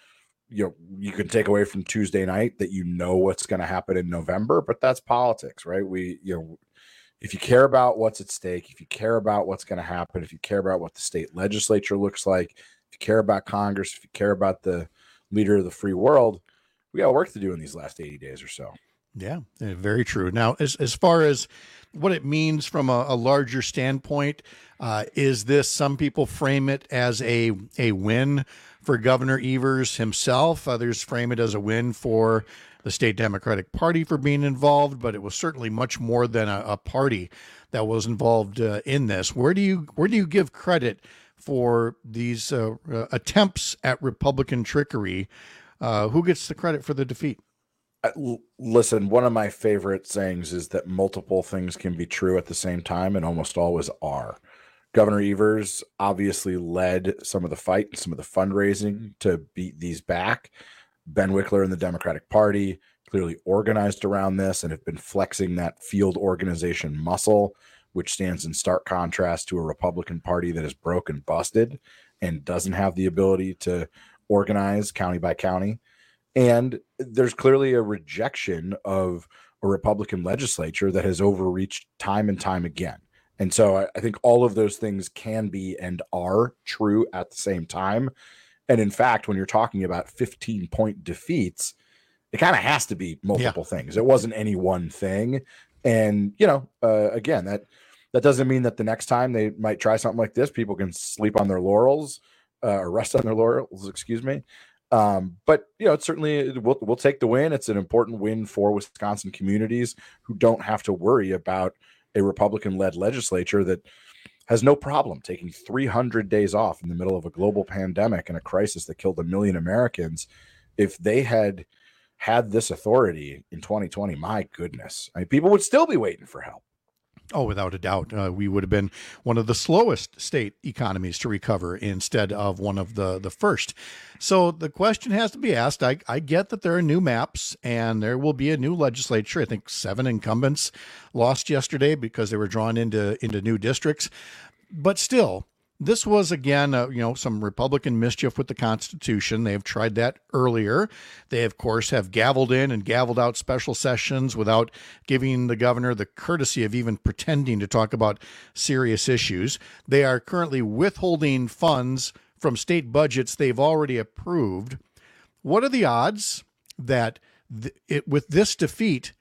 you know you can take away from Tuesday night that you know what's going to happen in November. But that's politics, right? We you know. If you care about what's at stake, if you care about what's going to happen, if you care about what the state legislature looks like, if you care about Congress, if you care about the leader of the free world, we got work to do in these last eighty days or so. Yeah, very true. Now, as as far as what it means from a, a larger standpoint, uh, is this, some people frame it as a, a win for Governor Evers himself. Others frame it as a win for the state Democratic Party for being involved, but it was certainly much more than a, a party that was involved uh, in this. Where do you where do you give credit for these uh, uh, attempts at Republican trickery? Uh, who gets the credit for the defeat? Uh, l- listen, one of my favorite sayings is that multiple things can be true at the same time, and almost always are. Governor Evers obviously led some of the fight and some of the fundraising to beat these back. Ben Wickler and the Democratic Party clearly organized around this and have been flexing that field organization muscle, which stands in stark contrast to a Republican Party that is broke and busted and doesn't have the ability to organize county by county. And there's clearly a rejection of a Republican legislature that has overreached time and time again. And so I, I think all of those things can be and are true at the same time. And in fact, when you're talking about fifteen point defeats, it kind of has to be multiple yeah. things. It wasn't any one thing. And, you know, uh, again, that that doesn't mean that the next time they might try something like this, people can sleep on their laurels uh, or rest on their laurels, excuse me. Um, but, you know, it's certainly we'll, we'll take the win. It's an important win for Wisconsin communities who don't have to worry about a Republican-led legislature that has no problem taking three hundred days off in the middle of a global pandemic and a crisis that killed a million Americans. If they had had this authority in twenty twenty, my goodness, I mean, people would still be waiting for help. Oh, without a doubt. Uh, we would have been one of the slowest state economies to recover instead of one of the, the first. So the question has to be asked. I, I get that there are new maps and there will be a new legislature. I think seven incumbents lost yesterday because they were drawn into, into new districts. But still, this was, again, uh, you know, some Republican mischief with the Constitution. They have tried that earlier. They, of course, have gavelled in and gavelled out special sessions without giving the governor the courtesy of even pretending to talk about serious issues. They are currently withholding funds from state budgets they've already approved. What are the odds that th- it, with this defeat,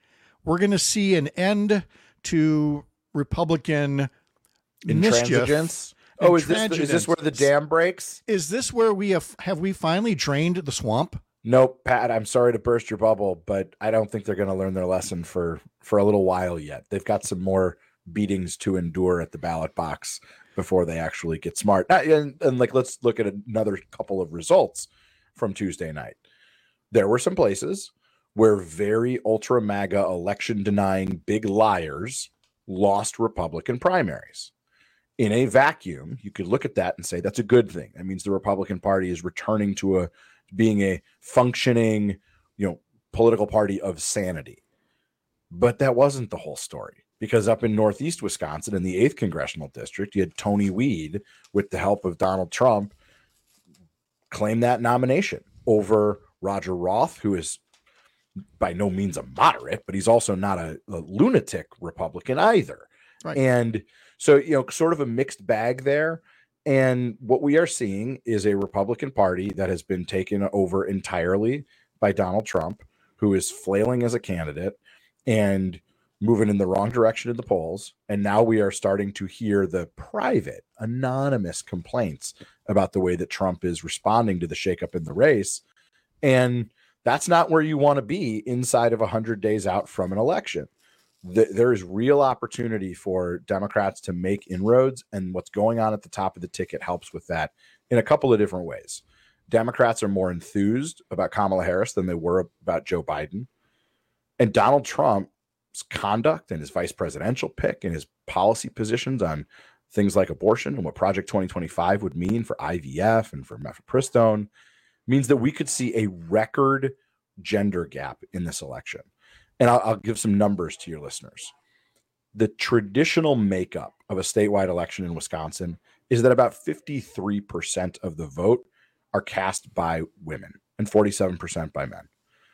we're going to see an end to Republican mischief. Intransigence. Oh, is this, is this where the dam breaks? Is this where we have, have we finally drained the swamp? Nope, Pat, I'm sorry to burst your bubble, but I don't think they're going to learn their lesson for, for a little while yet. They've got some more beatings to endure at the ballot box before they actually get smart. And, and like, let's look at another couple of results from Tuesday night. There were some places where very ultra MAGA election denying big liars lost Republican primaries. In a vacuum, you could look at that and say that's a good thing. That means the Republican Party is returning to a being a functioning, you know, political party of sanity. But that wasn't the whole story, because up in Northeast Wisconsin in the eighth congressional district, you had Tony Weed, with the help of Donald Trump, claim that nomination over Roger Roth, who is by no means a moderate, but he's also not a, a lunatic Republican either. Right. And so, you know, sort of a mixed bag there. And what we are seeing is a Republican Party that has been taken over entirely by Donald Trump, who is flailing as a candidate and moving in the wrong direction in the polls. And now we are starting to hear the private, anonymous complaints about the way that Trump is responding to the shakeup in the race. And that's not where you want to be inside of one hundred days out from an election. There is real opportunity for Democrats to make inroads, and what's going on at the top of the ticket helps with that in a couple of different ways. Democrats are more enthused about Kamala Harris than they were about Joe Biden. And Donald Trump's conduct and his vice presidential pick and his policy positions on things like abortion and what Project twenty twenty-five would mean for I V F and for mifepristone means that we could see a record gender gap in this election. And I'll, I'll give some numbers to your listeners. The traditional makeup of a statewide election in Wisconsin is that about fifty-three percent of the vote are cast by women and forty-seven percent by men.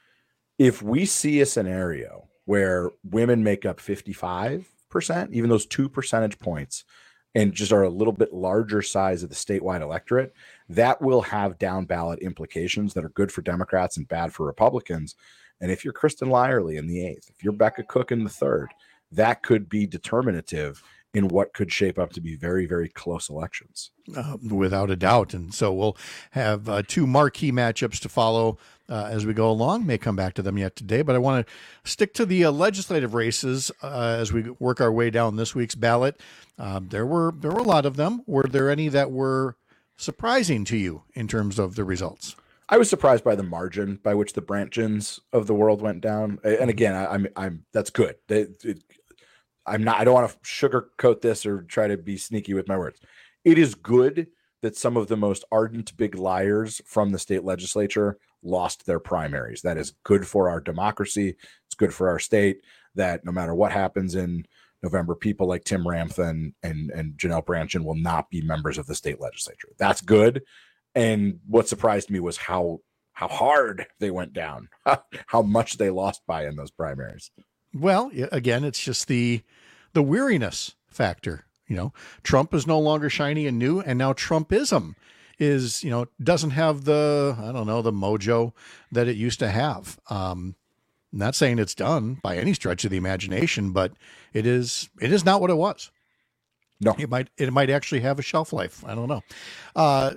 If we see a scenario where women make up fifty-five percent, even those two percentage points, and just are a little bit larger size of the statewide electorate, that will have down ballot implications that are good for Democrats and bad for Republicans. And if you're Kristen Lyerly in the eighth, if you're Becca Cook in the third, that could be determinative in what could shape up to be very, very close elections. Uh, without a doubt. And so we'll have uh, two marquee matchups to follow uh, as we go along. May come back to them yet today, but I want to stick to the uh, legislative races uh, as we work our way down this week's ballot. Um, there were there were a lot of them. Were there any that were surprising to you in terms of the results? I was surprised by the margin by which the Branchins of the world went down. And again, I, I'm, I'm, that's good. It, it, I'm not, I don't want to sugarcoat this or try to be sneaky with my words. It is good that some of the most ardent big liars from the state legislature lost their primaries. That is good for our democracy. It's good for our state that no matter what happens in November, people like Tim Ramthun and, and Janelle Branchin will not be members of the state legislature. That's good. And what surprised me was how how hard they went down, how much they lost by in those primaries. Well, again, it's just the the weariness factor. You know, Trump is no longer shiny and new, and now Trumpism is, you know, doesn't have the, I don't know, the mojo that it used to have. Um, I'm not saying it's done by any stretch of the imagination, but it is it is not what it was. No, it might it might actually have a shelf life. I don't know. Uh,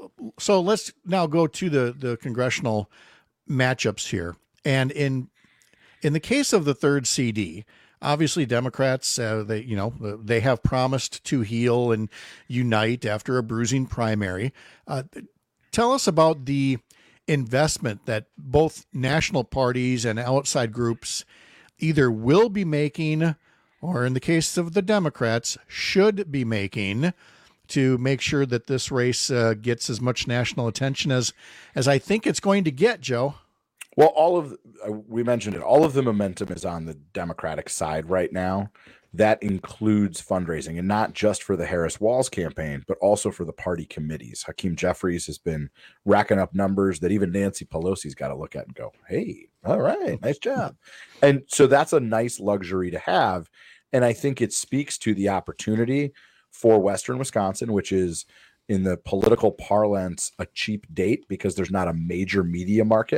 So let's now go to the, the congressional matchups here. And in in the case of the third C D, obviously Democrats, uh, they you know they have promised to heal and unite after a bruising primary. Uh, tell us about the investment that both national parties and outside groups either will be making, or in the case of the Democrats, should be making, to make sure that this race uh, gets as much national attention as as I think it's going to get, Joe. Well, all of uh, we mentioned it. All of the momentum is on the Democratic side right now. That includes fundraising, and not just for the Harris-Walz campaign, but also for the party committees. Hakeem Jeffries has been racking up numbers that even Nancy Pelosi's got to look at and go, hey, all right, nice job. And so that's a nice luxury to have. And I think it speaks to the opportunity for Western Wisconsin, which is in the political parlance a cheap date because there's not a major media market.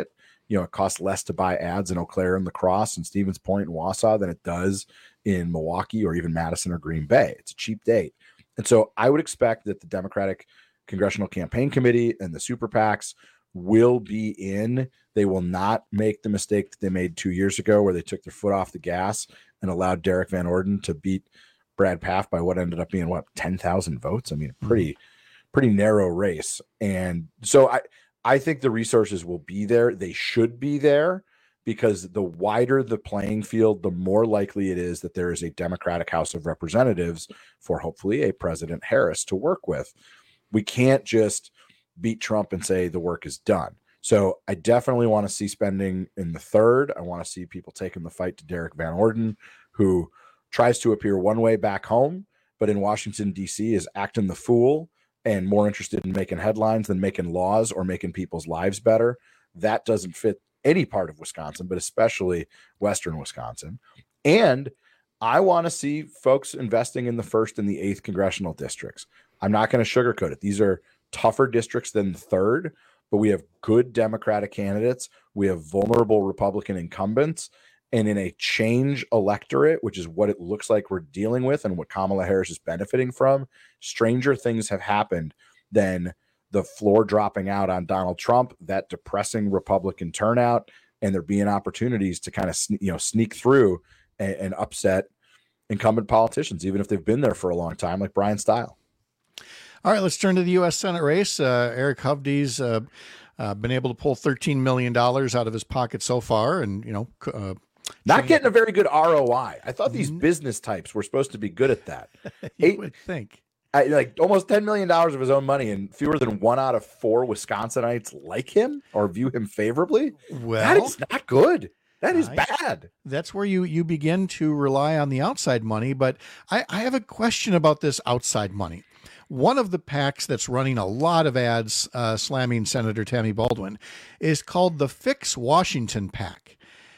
you know, it costs less to buy ads in Eau Claire and La Crosse and Stevens Point and Wausau than it does in Milwaukee or even Madison or Green Bay. It's a cheap date. And so I would expect that the Democratic Congressional Campaign Committee and the super PACs will be in. They will not make the mistake that they made two years ago where they took their foot off the gas and allowed Derek Van Orden to beat Brad Pfaff by what ended up being, what, ten thousand votes? I mean, pretty, pretty narrow race. And so I, I think the resources will be there. They should be there because the wider the playing field, the more likely it is that there is a Democratic House of Representatives for hopefully a President Harris to work with. We can't just beat Trump and say the work is done. So I definitely want to see spending in the third. I want to see people taking the fight to Derek Van Orden, who tries to appear one way back home, but in Washington, D C is acting the fool and more interested in making headlines than making laws or making people's lives better. That doesn't fit any part of Wisconsin, but especially Western Wisconsin. And I want to see folks investing in the first and the eighth congressional districts. I'm not going to sugarcoat it. These are tougher districts than the third, but we have good Democratic candidates. We have vulnerable Republican incumbents. And in a change electorate, which is what it looks like we're dealing with and what Kamala Harris is benefiting from, stranger things have happened than the floor dropping out on Donald Trump, that depressing Republican turnout, and there being opportunities to kind of you know sneak through and, and upset incumbent politicians, even if they've been there for a long time, like Brian Stile. All right, let's turn to the U S Senate race. Uh, Eric Hovde's uh, uh, been able to pull thirteen million dollars out of his pocket so far, and you know, uh, not getting a very good R O I. I thought these business types were supposed to be good at that. you Eight, would think. I, like almost ten million dollars of his own money, and fewer than one out of four Wisconsinites like him or view him favorably. Well, that is not good. That is I, bad. That's where you you begin to rely on the outside money. But I, I have a question about this outside money. One of the PACs that's running a lot of ads uh, slamming Senator Tammy Baldwin is called the Fix Washington PAC.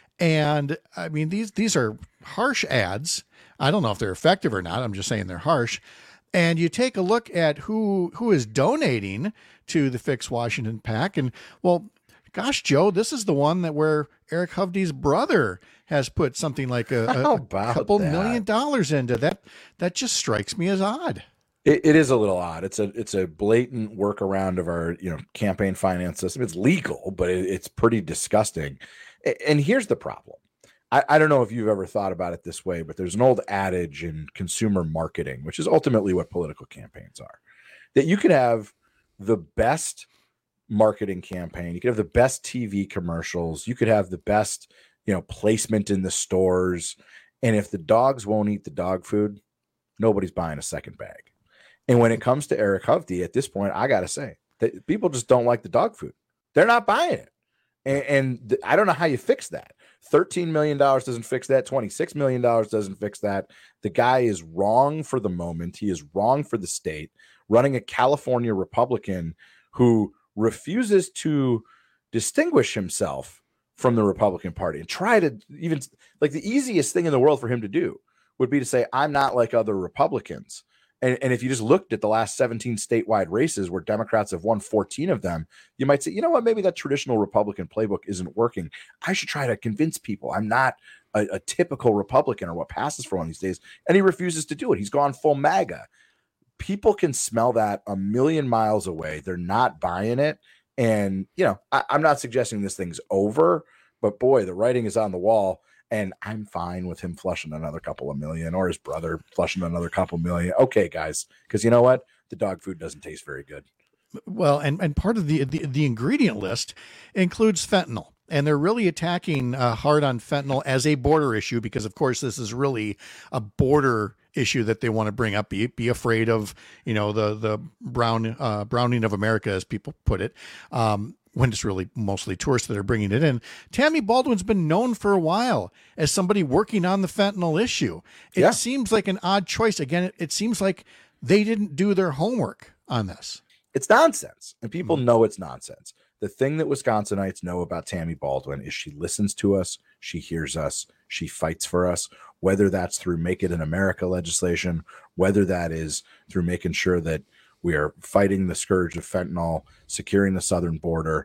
And I mean, these these are harsh ads. I don't know if they're effective or not. I'm just saying they're harsh. And you take a look at who who is donating to the Fix Washington PAC. And well, gosh, Joe, this is the one that where Eric Hovde's brother has put something like a, a, a couple that? million dollars into that. That just strikes me as odd. It, it is a little odd. It's a it's a blatant workaround of our you know campaign finance system. It's legal, but it, it's pretty disgusting. And here's the problem. I, I don't know if you've ever thought about it this way, but there's an old adage in consumer marketing, which is ultimately what political campaigns are, that you could have the best marketing campaign, you could have the best T V commercials, you could have the best you know placement in the stores, and if the dogs won't eat the dog food, nobody's buying a second bag. And when it comes to Eric Hovde, at this point, I got to say that people just don't like the dog food. They're not buying it. And, and th- I don't know how you fix that. thirteen million dollars doesn't fix that. twenty-six million dollars doesn't fix that. The guy is wrong for the moment. He is wrong for the state, running a California Republican who refuses to distinguish himself from the Republican Party and try to even like the easiest thing in the world for him to do would be to say, I'm not like other Republicans. And, and if you just looked at the last seventeen statewide races where Democrats have won fourteen of them, you might say, you know what, maybe that traditional Republican playbook isn't working. I should try to convince people I'm not a, a typical Republican or what passes for one these days. And he refuses to do it. He's gone full MAGA. People can smell that a million miles away. They're not buying it. And, you know, I, I'm not suggesting this thing's over, but boy, the writing is on the wall. And I'm fine with him flushing another couple of million or his brother flushing another couple million. Okay, guys, because you know what? The dog food doesn't taste very good. Well, and, and part of the, the, the ingredient list includes fentanyl. And they're really attacking uh, hard on fentanyl as a border issue because, of course, this is really a border issue that they want to bring up. Be, be afraid of, you know, the the brown uh, browning of America, as people put it. Um, when it's really mostly tourists that are bringing it in. Tammy Baldwin's been known for a while as somebody working on the fentanyl issue. It yeah. seems like an odd choice. Again, it, it seems like they didn't do their homework on this. It's nonsense, and people mm-hmm. know it's nonsense. The thing that Wisconsinites know about Tammy Baldwin is she listens to us, she hears us, she fights for us, whether that's through Make It in America legislation, whether that is through making sure that we are fighting the scourge of fentanyl, securing the southern border.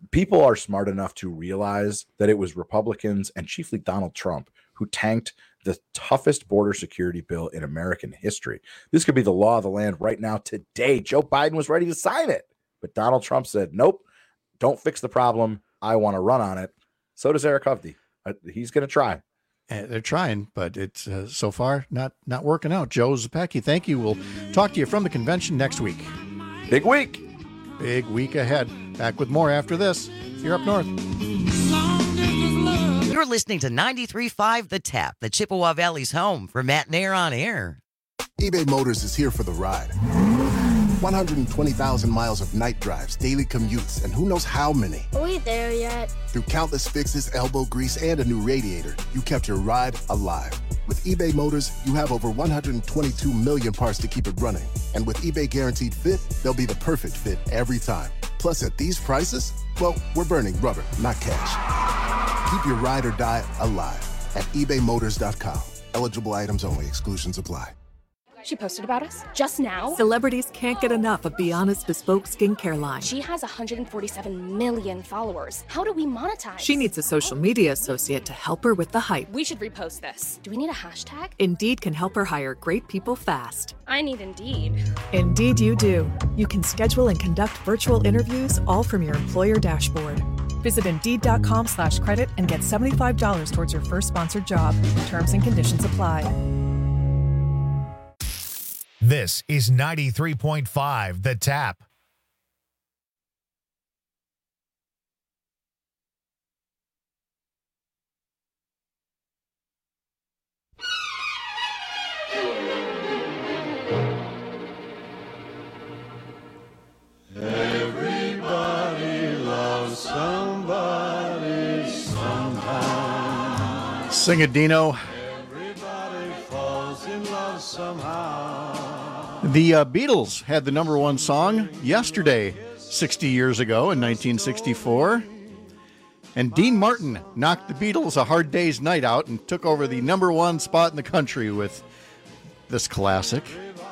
people are smart enough to realize that it was Republicans and chiefly Donald Trump who tanked the toughest border security bill in American history. This could be the law of the land right now today. Joe Biden was ready to sign it, but Donald Trump said, nope, don't fix the problem. I want to run on it. So does Eric Hovde. Uh, he's going to try. And they're trying, but it's uh, so far not not working out. Joe Zepecki, thank you. We'll talk to you from the convention next week. Big week. Big week ahead. Back with more after this. You're up north. You're listening to ninety-three point five The Tap, the Chippewa Valley's home for Matt Nair on air. eBay Motors is here for the ride. one hundred twenty thousand miles of night drives, daily commutes, and who knows how many. Are we there yet? Through countless fixes, elbow grease, and a new radiator, you kept your ride alive. With eBay Motors, you have over one hundred twenty-two million parts to keep it running. And with eBay Guaranteed Fit, they'll be the perfect fit every time. Plus, at these prices, well, we're burning rubber, not cash. Keep your ride or die alive at ebay motors dot com. Eligible items only. Exclusions apply. She posted about us just now. Celebrities can't get enough of Be Honest Bespoke skincare line. She has one hundred forty-seven million followers. How do we monetize? She needs a social media associate to help her with the hype. We should repost this. Do we need a hashtag? Indeed can help her hire great people fast. I need Indeed. Indeed you do. You can schedule and conduct virtual interviews all from your employer dashboard. Visit Indeed.com slash credit and get seventy-five dollars towards your first sponsored job. Terms and conditions apply. This is ninety-three point five The Tap. Everybody loves somebody sometime. Sing it, Dino. Everybody falls in love somehow. The uh, Beatles had the number one song yesterday, sixty years ago in nineteen sixty-four. And Dean Martin knocked the Beatles A Hard Day's Night out and took over the number one spot in the country with this classic.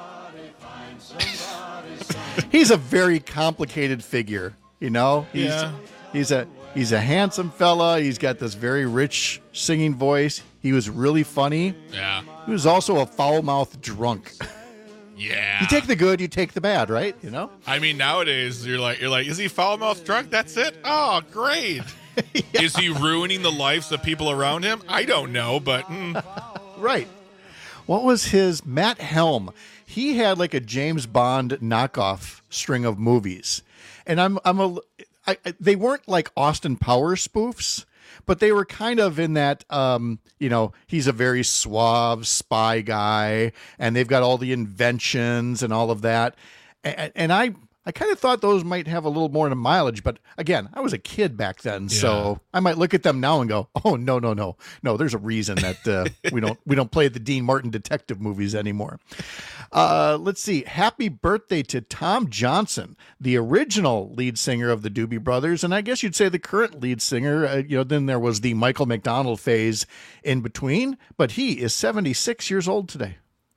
He's a very complicated figure, you know? He's, Yeah. He's a he's a handsome fella. He's got this very rich singing voice. He was really funny. Yeah. He was also a foul-mouthed drunk. Yeah. You take the good, you take the bad, right? You know? I mean, nowadays you're like, you're like, is he foul mouth drunk? That's it? Oh, great. Yeah. Is he ruining the lives of people around him? I don't know, but mm. Right. What was his Matt Helm? He had like a James Bond knockoff string of movies, and I'm I'm a I, I, they weren't like Austin Powers spoofs, but they were kind of in that, um, you know, he's a very suave spy guy, and they've got all the inventions and all of that. And, and I, I kind of thought those might have a little more in mileage, but again, I was a kid back then, Yeah. so I might look at them now and go, "Oh no, no, no, no!" There's a reason that uh, we don't we don't play the Dean Martin detective movies anymore. Uh, let's see. Happy birthday to Tom Johnson, the original lead singer of the Doobie Brothers, and I guess you'd say the current lead singer. Uh, you know, then there was the Michael McDonald phase in between, but he is seventy-six years old today.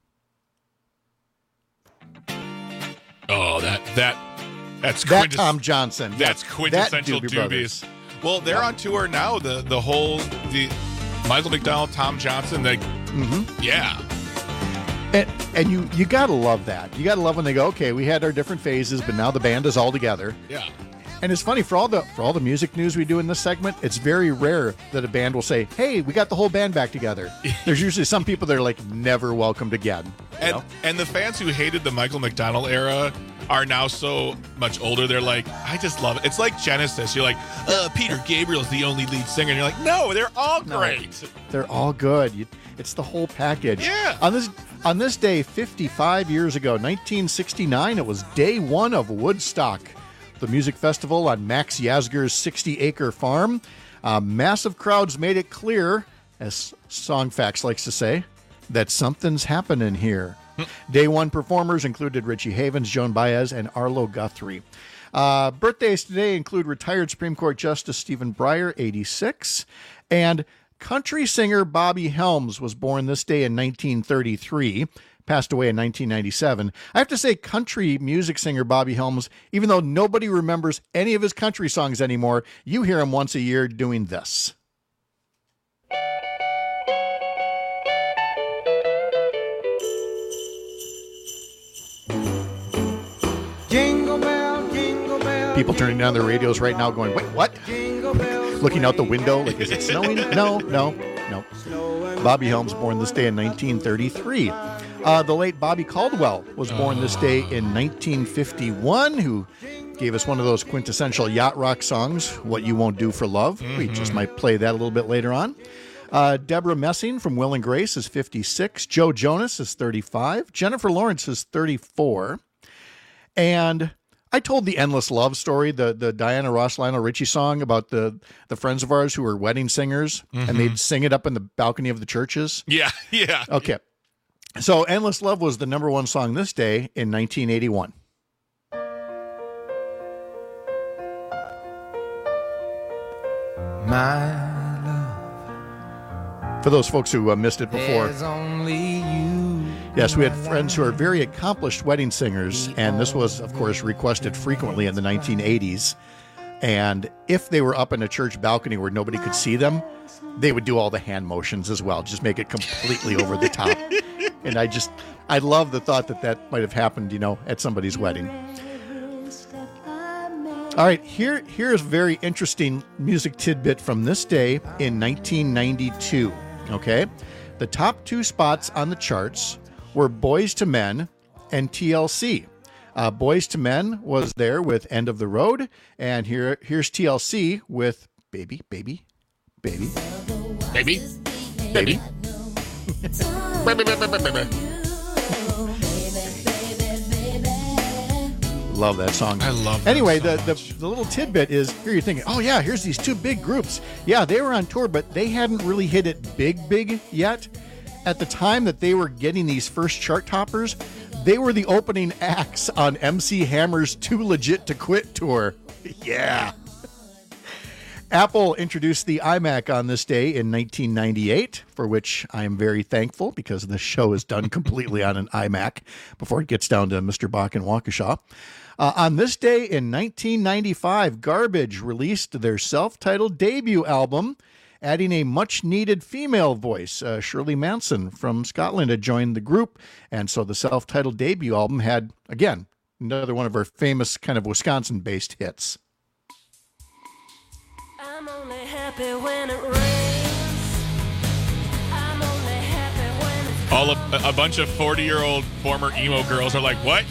Oh, that that that's That quintes- Tom Johnson. That's That- quintessential that Doobie Doobies. Brothers. Well, they're on tour now. The the whole the Michael McDonald, Tom Johnson. They, Mm-hmm. yeah. And, and you you gotta love that. You gotta love when they go, okay, we had our different phases, but now the band is all together. Yeah. And it's funny, for all the for all the music news we do in this segment, it's very rare that a band will say, "Hey, we got the whole band back together." There's usually some people that are like never welcomed again. you And know? and the fans who hated the Michael McDonald era are now so much older. They're like, I just love it. It's like Genesis. You're like, uh, Peter Gabriel's the only lead singer. And you're like, no, they're all No. great. They're all good. You, it's the whole package. Yeah. On this on this day, fifty-five years ago, nineteen sixty-nine, it was day one of Woodstock, the music festival on Max Yasgur's sixty-acre farm. Uh, massive crowds made it clear, as Songfacts likes to say, that something's happening here. Day one performers included Richie Havens, Joan Baez, and Arlo Guthrie. Uh, birthdays today include retired Supreme Court Justice Stephen Breyer, eighty-six, and country singer Bobby Helms was born this day in nineteen thirty-three, passed away in nineteen ninety-seven. I have to say country music singer Bobby Helms, even though nobody remembers any of his country songs anymore, you hear him once a year doing this. Jingle bell, jingle bell. People turning down their radios right now going, wait, what? Looking out the window, like, is it snowing? No, no, no. Bobby Helms born this day in nineteen thirty-three. Uh, the late Bobby Caldwell was born this day in nineteen fifty-one, who gave us one of those quintessential yacht rock songs, What You Won't Do for Love. Mm-hmm. We just might play that a little bit later on. Uh, Deborah Messing from Will and Grace is fifty-six. Joe Jonas is thirty-five. Jennifer Lawrence is thirty-four. And I told the Endless Love story, the the Diana Ross, Lionel Richie song about the, the friends of ours who were wedding singers, mm-hmm. and they'd sing it up in the balcony of the churches. Yeah, yeah. Okay. So Endless Love was the number one song this day in nineteen eighty-one. My love. For those folks who uh, missed it before. There's only you. Yes, we had friends who are very accomplished wedding singers, and this was, of course, requested frequently in the nineteen eighties. And if they were up in a church balcony where nobody could see them, they would do all the hand motions as well, just make it completely over the top. And I just, I love the thought that that might have happened, you know, at somebody's wedding. All right, here, here's a very interesting music tidbit from this day in nineteen ninety-two, okay? The top two spots on the charts were Boys to Men and T L C. Uh, Boys to Men was there with End of the Road, and here here's T L C with Baby, Baby, Baby. Baby? Baby. Love that song. I love that Anyway, so the, the the little tidbit is, here you're thinking, oh yeah, here's these two big groups. Yeah, they were on tour, but they hadn't really hit it big, big yet. At the time that they were getting these first chart toppers, they were the opening acts on M C Hammer's Too Legit to Quit tour. Yeah. Apple introduced the iMac on this day in nineteen ninety-eight, for which I am very thankful because the show is done completely on an iMac before it gets down to Mister Bach and Waukesha. Uh, on this day in nineteen ninety-five, Garbage released their self-titled debut album, adding a much-needed female voice. Uh, Shirley Manson from Scotland had joined the group, and so the self-titled debut album had, again, another one of our famous kind of Wisconsin-based hits. I'm only happy when it rains. I'm only happy when it's All of, a bunch of forty-year-old former emo girls are like, what?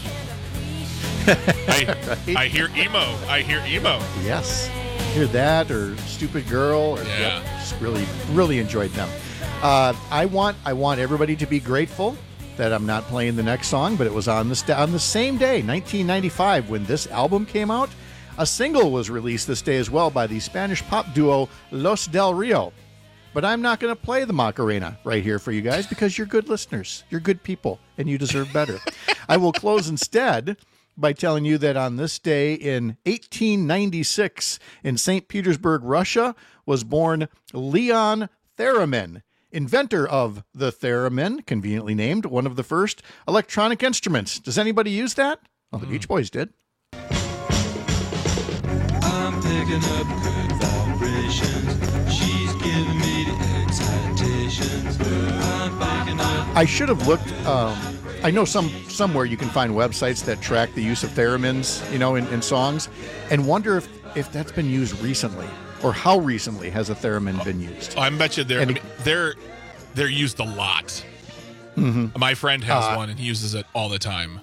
I, I hear emo. I hear emo. Yes. Hear that or Stupid Girl. Or, Yeah. Yep, just really, really enjoyed them. Uh, I want I want everybody to be grateful that I'm not playing the next song, but it was on, this, on the same day, nineteen ninety-five, when this album came out. A single was released this day as well by the Spanish pop duo Los Del Rio. But I'm not going to play the Macarena right here for you guys because you're good listeners. You're good people, and you deserve better. I will close instead by telling you that on this day in eighteen ninety-six in Saint Petersburg, Russia, was born Leon Theremin, inventor of the theremin, conveniently named one of the first electronic instruments. Does anybody use that? Well, the Beach Boys did. I'm picking up good vibrations. She's giving me the excitations. I'm picking up. I should have looked. Um, I know some somewhere you can find websites that track the use of theremins, you know, in, in songs, and wonder if, if that's been used recently, or how recently has a theremin been used. Oh, I bet you they're And I mean, they're they're used a lot. Mhm. My friend has Uh, one and he uses it all the time.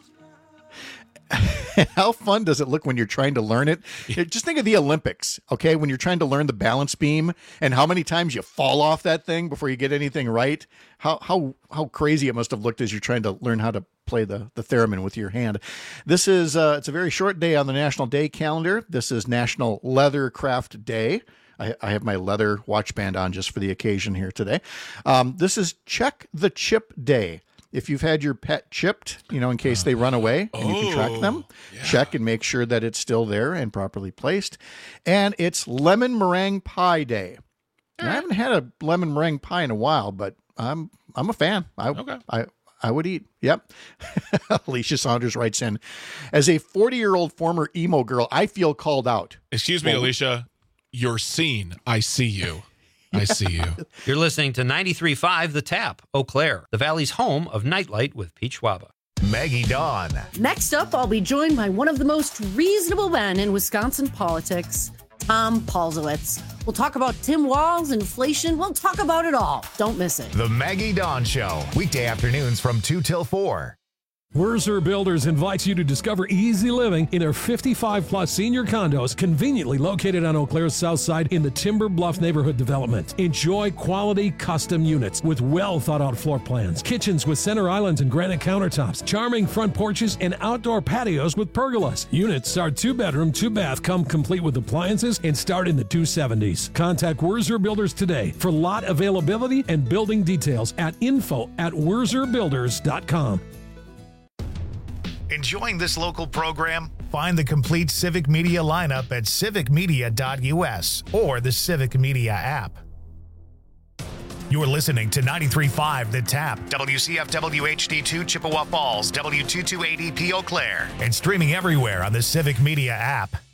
How fun does it look when you're trying to learn it? Just think of the Olympics, okay? When you're trying to learn the balance beam and how many times you fall off that thing before you get anything right. How how how crazy it must have looked as you're trying to learn how to play the, the theremin with your hand. This is uh, it's a very short day on the National Day calendar. This is National Leather Craft Day. I, I have my leather watch band on just for the occasion here today. Um, this is Check the Chip Day. If you've had your pet chipped, you know, in case they run away and you can track them, check and make sure that it's still there and properly placed. And it's Lemon Meringue Pie Day. I haven't had a lemon meringue pie in a while, but I'm I'm a fan. I, Okay. I I would eat. Yep. Alicia Saunders writes in, as a forty-year-old former emo girl, I feel called out. Excuse me, Well, Alicia. You're seen. I see you. I see you. You're listening to ninety-three point five The Tap, Eau Claire, the Valley's home of Nightlight with Peach Schwaba. Maggie Dawn. Next up, I'll be joined by one of the most reasonable men in Wisconsin politics, Tom Paulsowitz. We'll talk about Tim Walz, inflation. We'll talk about it all. Don't miss it. The Maggie Dawn Show. Weekday afternoons from two till four. Wurzer Builders invites you to discover easy living in their fifty-five plus senior condos conveniently located on Eau Claire's south side in the Timber Bluff neighborhood development. Enjoy quality custom units with well thought out floor plans, kitchens with center islands and granite countertops, charming front porches, and outdoor patios with pergolas. Units are two bedroom, two bath, come complete with appliances and start in the two seventies. Contact Wurzer Builders today for lot availability and building details at info at wurzer builders dot com. Enjoying this local program? Find the complete Civic Media lineup at civic media dot u s or the Civic Media app. You're listening to ninety-three point five The Tap, W C F W H D two Chippewa Falls, W two two eight E P Eau Claire, and streaming everywhere on the Civic Media app.